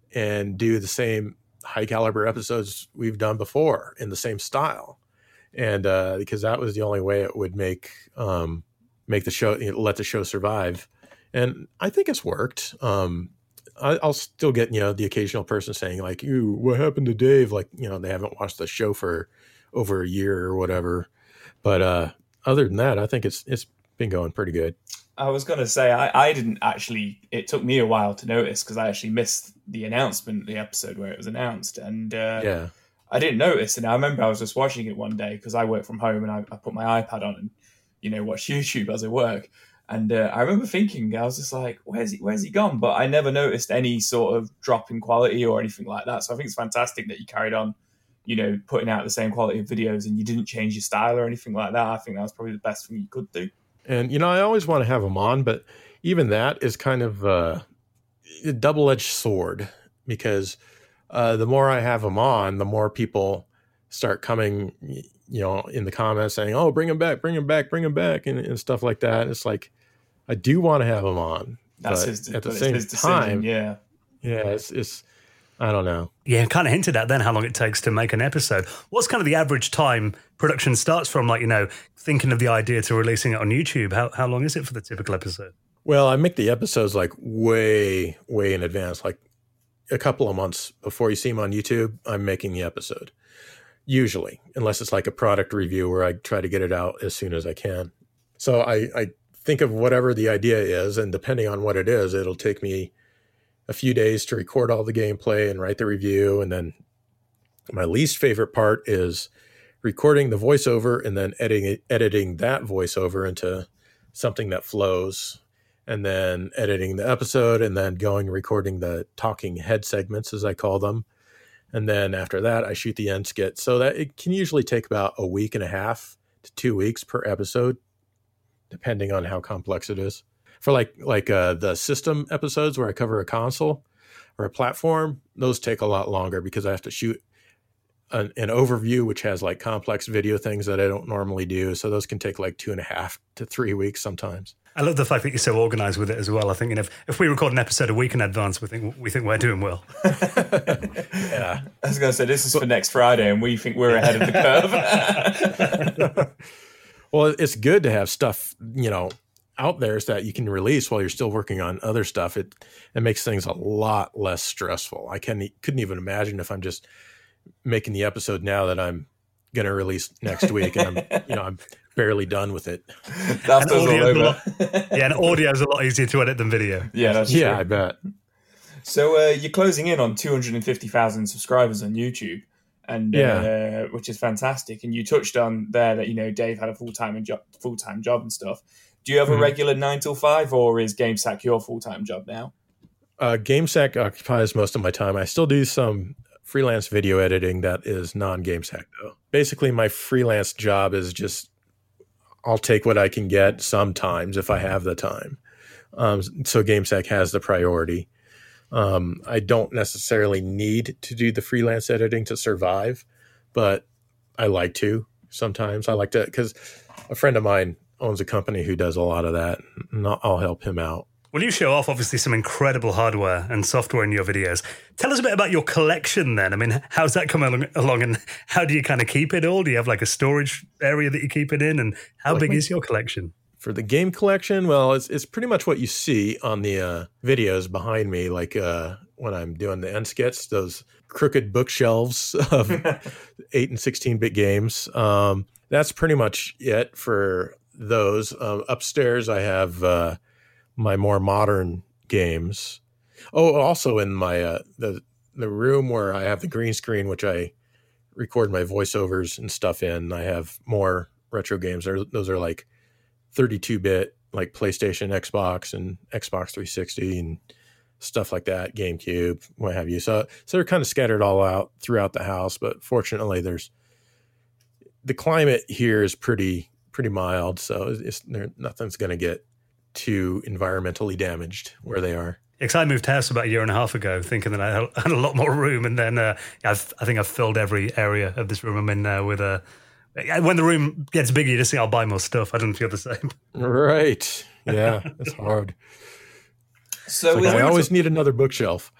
and do the same high caliber episodes we've done before in the same style. And uh, because that was the only way it would make um, make the show, you know, let the show survive. And I think it's worked. Um, I, I'll still get, you know, the occasional person saying like, "Ooh, what happened to Dave?" Like, you know, they haven't watched the show for over a year or whatever. But uh, other than that, I think it's it's been going pretty good. I was going to say, I, I didn't actually, it took me a while to notice because I actually missed the announcement, the episode where it was announced. And uh, yeah, I didn't notice. And I remember I was just watching it one day because I work from home and I, I put my iPad on and, you know, watch YouTube as I work. And uh, I remember thinking, I was just like, where's he, where's he gone? But I never noticed any sort of drop in quality or anything like that. So I think it's fantastic that you carried on, you know, putting out the same quality of videos and you didn't change your style or anything like that. I think that was probably the best thing you could do. And, you know, I always want to have them on, but even that is kind of uh, a double-edged sword because uh, the more I have them on, the more people start coming, you know, in the comments saying, oh, bring them back, bring them back, bring them back, and, and stuff like that. It's like, I do want to have them on. That's but his, at the but same his decision, time, yeah. Yeah, it's, it's, I don't know. Yeah, kind of hinted at then how long it takes to make an episode. What's kind of the average time production starts from, like, you know, thinking of the idea to releasing it on YouTube? How how long is it for the typical episode? Well, I make the episodes like way, way in advance, like a couple of months before you see them on YouTube. I'm making the episode, usually, unless it's like a product review where I try to get it out as soon as I can. So I, I think of whatever the idea is, and depending on what it is, it'll take me a few days to record all the gameplay and write the review. And then my least favorite part is recording the voiceover and then editing editing that voiceover into something that flows, and then editing the episode and then going and recording the talking head segments, as I call them. And then after that, I shoot the end skit. So that it can usually take about a week and a half to two weeks per episode, depending on how complex it is. For like like uh, the system episodes where I cover a console or a platform, those take a lot longer because I have to shoot an, an overview, which has like complex video things that I don't normally do. So those can take like two and a half to three weeks sometimes. I love the fact that you're so organized with it as well. I think, you know, if, if we record an episode a week in advance, we think we think we're doing well. Yeah. I was going to say, this is for next Friday and we think we're ahead of the curve. Well, it's good to have stuff, you know, out there so that you can release while you're still working on other stuff. It it makes things a lot less stressful. I can couldn't even imagine if I'm just making the episode now that I'm going to release next week, and I'm you know I'm barely done with it. That's all over. Lot, yeah, and audio is a lot easier to edit than video. Yeah, that's yeah, true. I bet. So uh, you're closing in on two hundred fifty thousand subscribers on YouTube, and Yeah. uh, which is fantastic. And you touched on there that you know Dave had a full time job, full time job and stuff. Do you have a Mhm. regular nine till five, or is GameSack your full time job now? Uh, GameSack occupies most of my time. I still do some freelance video editing that is non-GameSack though. Basically, my freelance job is just I'll take what I can get sometimes if I have the time. Um, so GameSack has the priority. Um, I don't necessarily need to do the freelance editing to survive, but I like to sometimes. I like to because a friend of mine owns a company who does a lot of that, and I'll, I'll help him out. Well, you show off, obviously, some incredible hardware and software in your videos. Tell us a bit about your collection then. I mean, how's that coming along, along and how do you kind of keep it all? Do you have like a storage area that you keep it in? And how Like big my- is your collection? For the game collection, well, it's it's pretty much what you see on the uh, videos behind me, like uh, when I'm doing the end skits, those crooked bookshelves of eight and sixteen-bit games. Um, that's pretty much it for those. Uh, upstairs, I have uh, my more modern games. Oh, also in my uh, the the room where I have the green screen, which I record my voiceovers and stuff in, I have more retro games. They're, those are like thirty-two bit, like PlayStation, Xbox, and Xbox three sixty and stuff like that, GameCube, what have you. So, so they're kind of scattered all out throughout the house. But fortunately, there's the climate here is pretty pretty mild, so it's there, nothing's going to get too environmentally damaged where they are. Because I moved house about a year and a half ago, thinking that I had a lot more room, and then uh, I've, I think I've filled every area of this room I'm in now with a. When the room gets bigger, you just think I'll buy more stuff. I don't feel the same. Right? Yeah, it's hard. So It's like, I always need another bookshelf.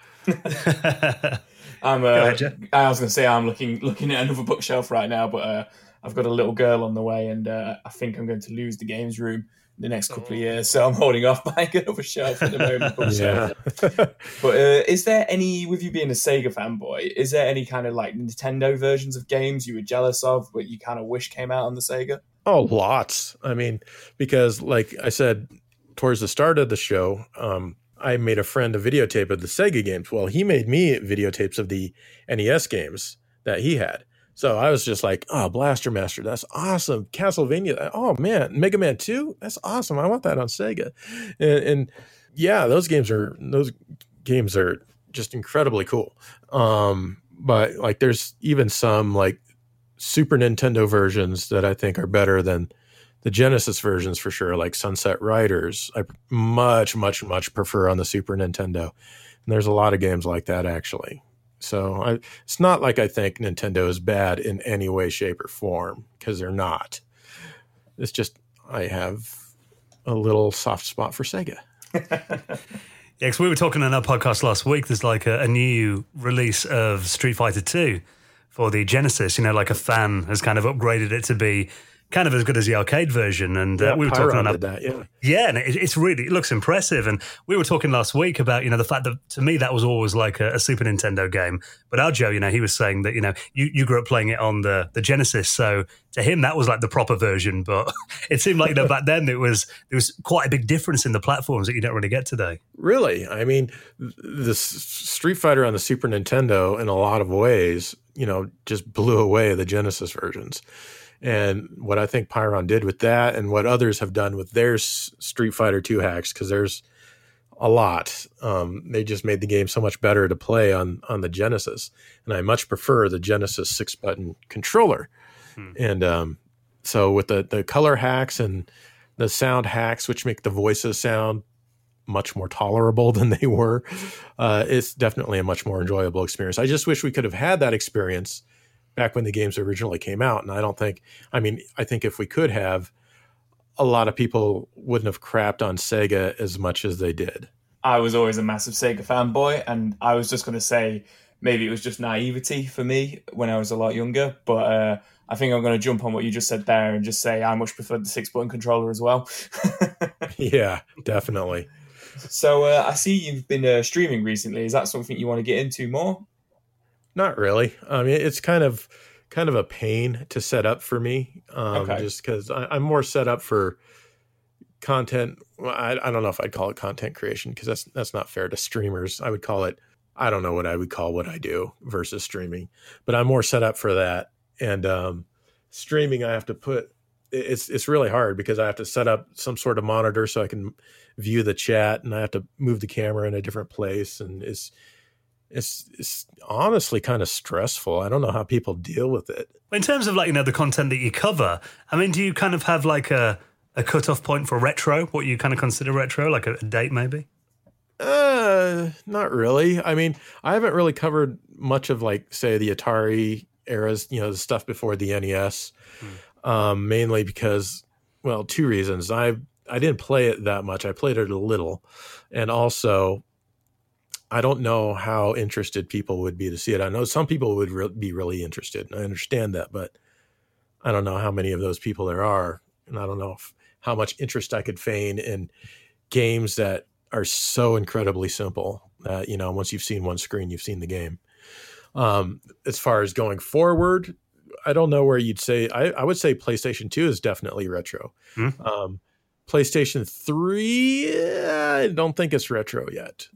I'm. Uh, Go ahead, Jeff. I was going to say I'm looking looking at another bookshelf right now, but uh, I've got a little girl on the way, and uh, I think I'm going to lose the games room in the next couple of years. So I'm holding off buying another shelf at the moment. bookshelf. Yeah. But uh, is there any, with you being a Sega fanboy, is there any kind of like Nintendo versions of games you were jealous of, but you kind of wish came out on the Sega? Oh, lots. I mean, because like I said, towards the start of the show, um, I made a friend a videotape of the Sega games. Well, he made me videotapes of the N E S games that he had. So I was just like, oh, Blaster Master, that's awesome. Castlevania, oh man, Mega Man two, that's awesome. I want that on Sega. And, and yeah, those games are those games are just incredibly cool. Um, but like, there's even some like Super Nintendo versions that I think are better than the Genesis versions for sure, like Sunset Riders. I much, much, much prefer on the Super Nintendo. And there's a lot of games like that actually. So I, it's not like I think Nintendo is bad in any way, shape, or form, because they're not. It's just I have a little soft spot for Sega. Yeah, because we were talking on our podcast last week. There's like a, a new release of Street Fighter two for the Genesis. You know, like a fan has kind of upgraded it to be kind of as good as the arcade version. And uh, Yeah, we were Pyron talking on our, did that, yeah. yeah, and it, it's really, it looks impressive. And we were talking last week about, you know, the fact that to me that was always like a, a Super Nintendo game. But our Joe, you know, he was saying that, you know, you, you grew up playing it on the, the Genesis. So to him, that was like the proper version. But it seemed like, you know, back then it was, there was quite a big difference in the platforms that you don't really get today. Really? I mean, the Street Fighter on the Super Nintendo in a lot of ways, you know, just blew away the Genesis versions. And what I think Pyron did with that and what others have done with their Street Fighter two hacks, because there's a lot. Um, they just made the game so much better to play on, on the Genesis. And I much prefer the Genesis six-button controller. Hmm. And um, so with the, the color hacks and the sound hacks, which make the voices sound much more tolerable than they were, uh, it's definitely a much more enjoyable experience. I just wish we could have had that experience back when the games originally came out. And I don't think, I mean, I think if we could have, a lot of people wouldn't have crapped on Sega as much as they did. I was always a massive Sega fanboy, and I was just going to say maybe it was just naivety for me when I was a lot younger, but uh, I think I'm going to jump on what you just said there and just say I much preferred the six-button controller as well. Yeah, definitely. So uh, I see you've been uh, streaming recently. Is that something you want to get into more? Not really. I mean, it's kind of kind of a pain to set up for me, um, Okay. just because I'm more set up for content. Well, I, I don't know if I'd call it content creation because that's that's not fair to streamers. I would call it, I don't know what I would call what I do versus streaming, but I'm more set up for that. And um, streaming, I have to put, it's it's really hard because I have to set up some sort of monitor so I can view the chat, and I have to move the camera in a different place. And it's, it's, it's honestly kind of stressful. I don't know how people deal with it. In terms of like, you know, the content that you cover, I mean, do you kind of have like a, a cutoff point for retro, what you kind of consider retro, like a, a date maybe? Uh, not really. I mean, I haven't really covered much of like, say, the Atari eras, you know, the stuff before the N E S, hmm. um, mainly because, well, two reasons. I I didn't play it that much. I played it a little. And also, I don't know how interested people would be to see it. I know some people would re- be really interested, and I understand that, but I don't know how many of those people there are. And I don't know if, how much interest I could feign in games that are so incredibly simple that, you know, once you've seen one screen, you've seen the game. Um, as far as going forward, I don't know where you'd say, I, I would say PlayStation two is definitely retro. Hmm. Um, PlayStation three, I don't think it's retro yet.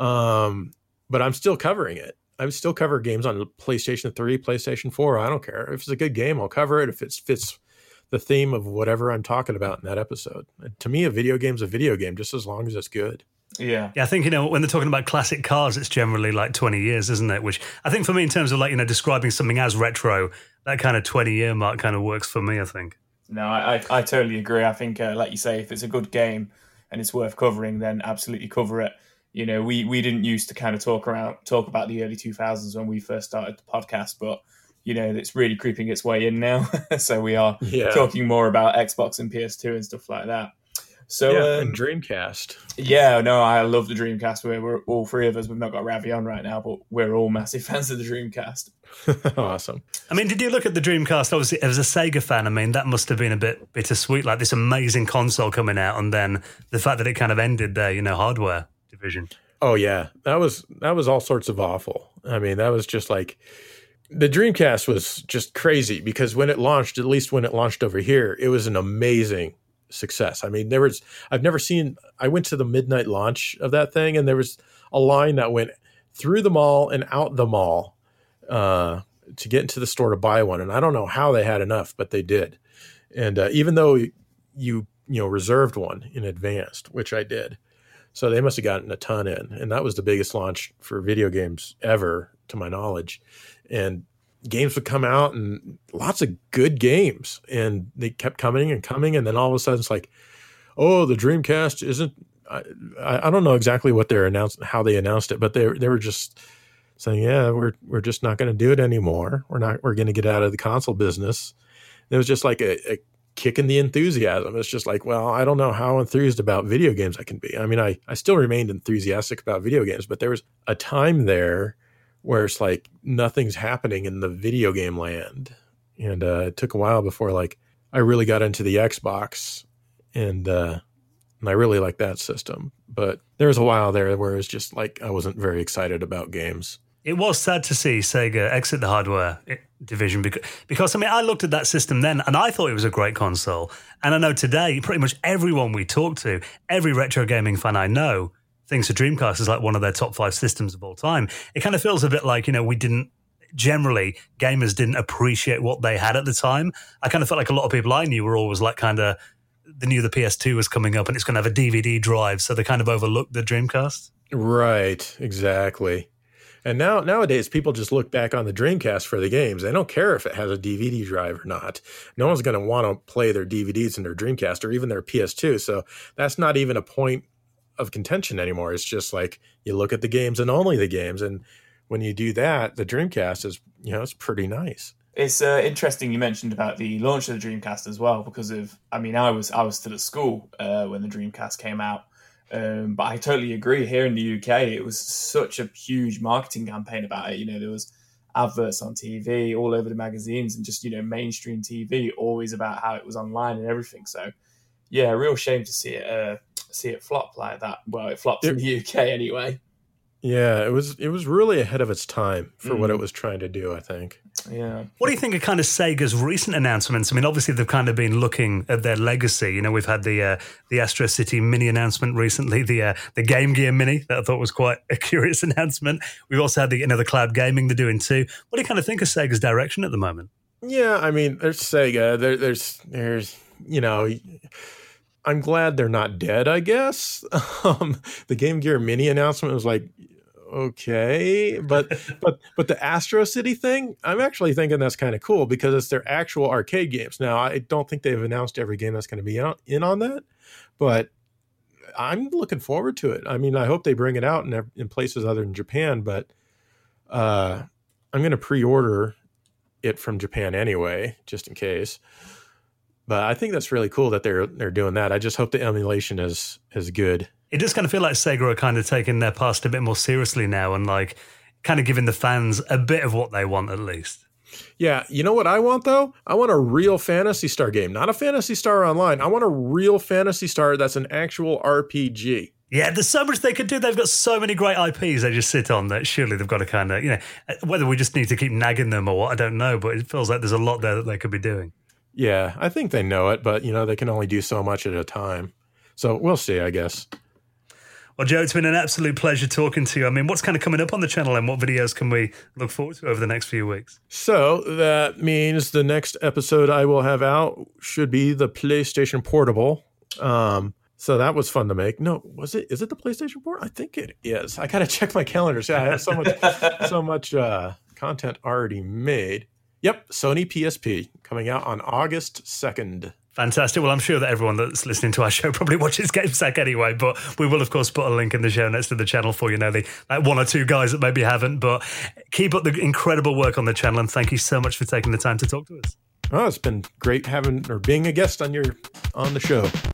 Um, but I'm still covering it. I would still cover games on PlayStation three, PlayStation four. I don't care. If it's a good game, I'll cover it. If it fits the theme of whatever I'm talking about in that episode. To me, a video game's a video game, just as long as it's good. Yeah. Yeah, I think, you know, when they're talking about classic cars, it's generally like twenty years, isn't it? Which I think for me, in terms of like, you know, describing something as retro, that kind of twenty-year mark kind of works for me, I think. No, I, I totally agree. I think, uh, like you say, if it's a good game and it's worth covering, then absolutely cover it. You know, we, we didn't used to kind of talk around talk about the early two thousands when we first started the podcast, but, you know, it's really creeping its way in now. So we are yeah. talking more about Xbox and P S two and stuff like that. So yeah, um, and Dreamcast. Yeah, no, I love the Dreamcast. We're, we're all three of us. We've not got Ravi on right now, but we're all massive fans of the Dreamcast. Awesome. I mean, did you look at the Dreamcast? Obviously, as a Sega fan, I mean, that must have been a bit bittersweet, like this amazing console coming out, and then the fact that it kind of ended their, you know, hardware division. Oh yeah, that was that was all sorts of awful. I mean, that was just like, the Dreamcast was just crazy because when it launched, at least when it launched over here, it was an amazing success. I mean, there was, I've never seen, I went to the midnight launch of that thing, and there was a line that went through the mall and out the mall uh, to get into the store to buy one. And I don't know how they had enough, but they did. And uh, even though you, you know, reserved one in advance, which I did. So they must have gotten a ton in. And that was the biggest launch for video games ever, to my knowledge. And games would come out, and lots of good games, and they kept coming and coming. And then all of a sudden it's like, oh, the Dreamcast isn't, I, I don't know exactly what they're announced, how they announced it, but they they were just saying, yeah, we're, we're just not going to do it anymore. We're not, we're going to get out of the console business. And it was just like a, a kick in the enthusiasm. It's just like, well, I don't know how enthused about video games I can be. I mean, I, I still remained enthusiastic about video games, but there was a time there where it's like nothing's happening in the video game land. And uh, it took a while before like I really got into the Xbox, and uh, and I really like that system. But there was a while there where it was just like I wasn't very excited about games. It was sad to see Sega exit the hardware division because, because, I mean, I looked at that system then and I thought it was a great console. And I know today, pretty much everyone we talk to, every retro gaming fan I know, thinks the Dreamcast is like one of their top five systems of all time. It kind of feels a bit like, you know, we didn't, generally, gamers didn't appreciate what they had at the time. I kind of felt like a lot of people I knew were always like kind of, they knew the P S two was coming up and it's going to have a D V D drive, so they kind of overlooked the Dreamcast. Right, exactly. And now nowadays, people just look back on the Dreamcast for the games. They don't care if it has a D V D drive or not. No one's going to want to play their D V Ds in their Dreamcast or even their P S two. So that's not even a point of contention anymore. It's just like you look at the games and only the games. And when you do that, the Dreamcast is, you know, it's pretty nice. It's uh, interesting you mentioned about the launch of the Dreamcast as well, because of, I mean, I was I was still at school uh, when the Dreamcast came out. Um, but I totally agree. Here in the U K, it was such a huge marketing campaign about it. You know, there was adverts on T V, all over the magazines, and just, you know, mainstream T V, always about how it was online and everything. So, yeah, a real shame to see it uh, see it flop like that. Well, it flopped it, in the U K anyway. Yeah, it was it was really ahead of its time for mm. what it was trying to do, I think. Yeah. What do you think of kind of Sega's recent announcements? I mean, obviously they've kind of been looking at their legacy. You know, we've had the uh, the Astro City Mini announcement recently, the uh, the Game Gear Mini that I thought was quite a curious announcement. We've also had the you know the cloud gaming they're doing too. What do you kind of think of Sega's direction at the moment? Yeah, I mean, there's Sega. There, there's there's you know. I'm glad they're not dead, I guess. Um, the Game Gear Mini announcement was like, okay, but but but the Astro City thing, I'm actually thinking that's kind of cool because it's their actual arcade games. Now, I don't think they've announced every game that's going to be in, in on that, but I'm looking forward to it. I mean, I hope they bring it out in, in places other than Japan, but uh, I'm going to pre-order it from Japan anyway, just in case. But I think that's really cool that they're they're doing that. I just hope the emulation is is good. It does kind of feel like Sega are kind of taking their past a bit more seriously now and like kind of giving the fans a bit of what they want at least. Yeah, you know what I want though? I want a real Phantasy Star game, not a Phantasy Star Online. I want a real Phantasy Star that's an actual R P G. Yeah, there's so much they could do. They've got so many great I Ps they just sit on that surely they've got to kind of, you know, whether we just need to keep nagging them or what, I don't know, but it feels like there's a lot there that they could be doing. Yeah, I think they know it, but, you know, they can only do so much at a time. So we'll see, I guess. Well, Joe, it's been an absolute pleasure talking to you. I mean, what's kind of coming up on the channel and what videos can we look forward to over the next few weeks? So that means the next episode I will have out should be the PlayStation Portable. Um, so that was fun to make. No, was it? Is it the PlayStation Portable? I think it is. I got to check my calendar. So I have so much, so much uh, content already made. Yep, Sony P S P coming out on August second. Fantastic. Well, I'm sure that everyone that's listening to our show probably watches GameSack anyway, but we will, of course, put a link in the show notes to the channel for, you know, the like one or two guys that maybe haven't, but keep up the incredible work on the channel, and thank you so much for taking the time to talk to us. Oh, it's been great having or being a guest on your on the show.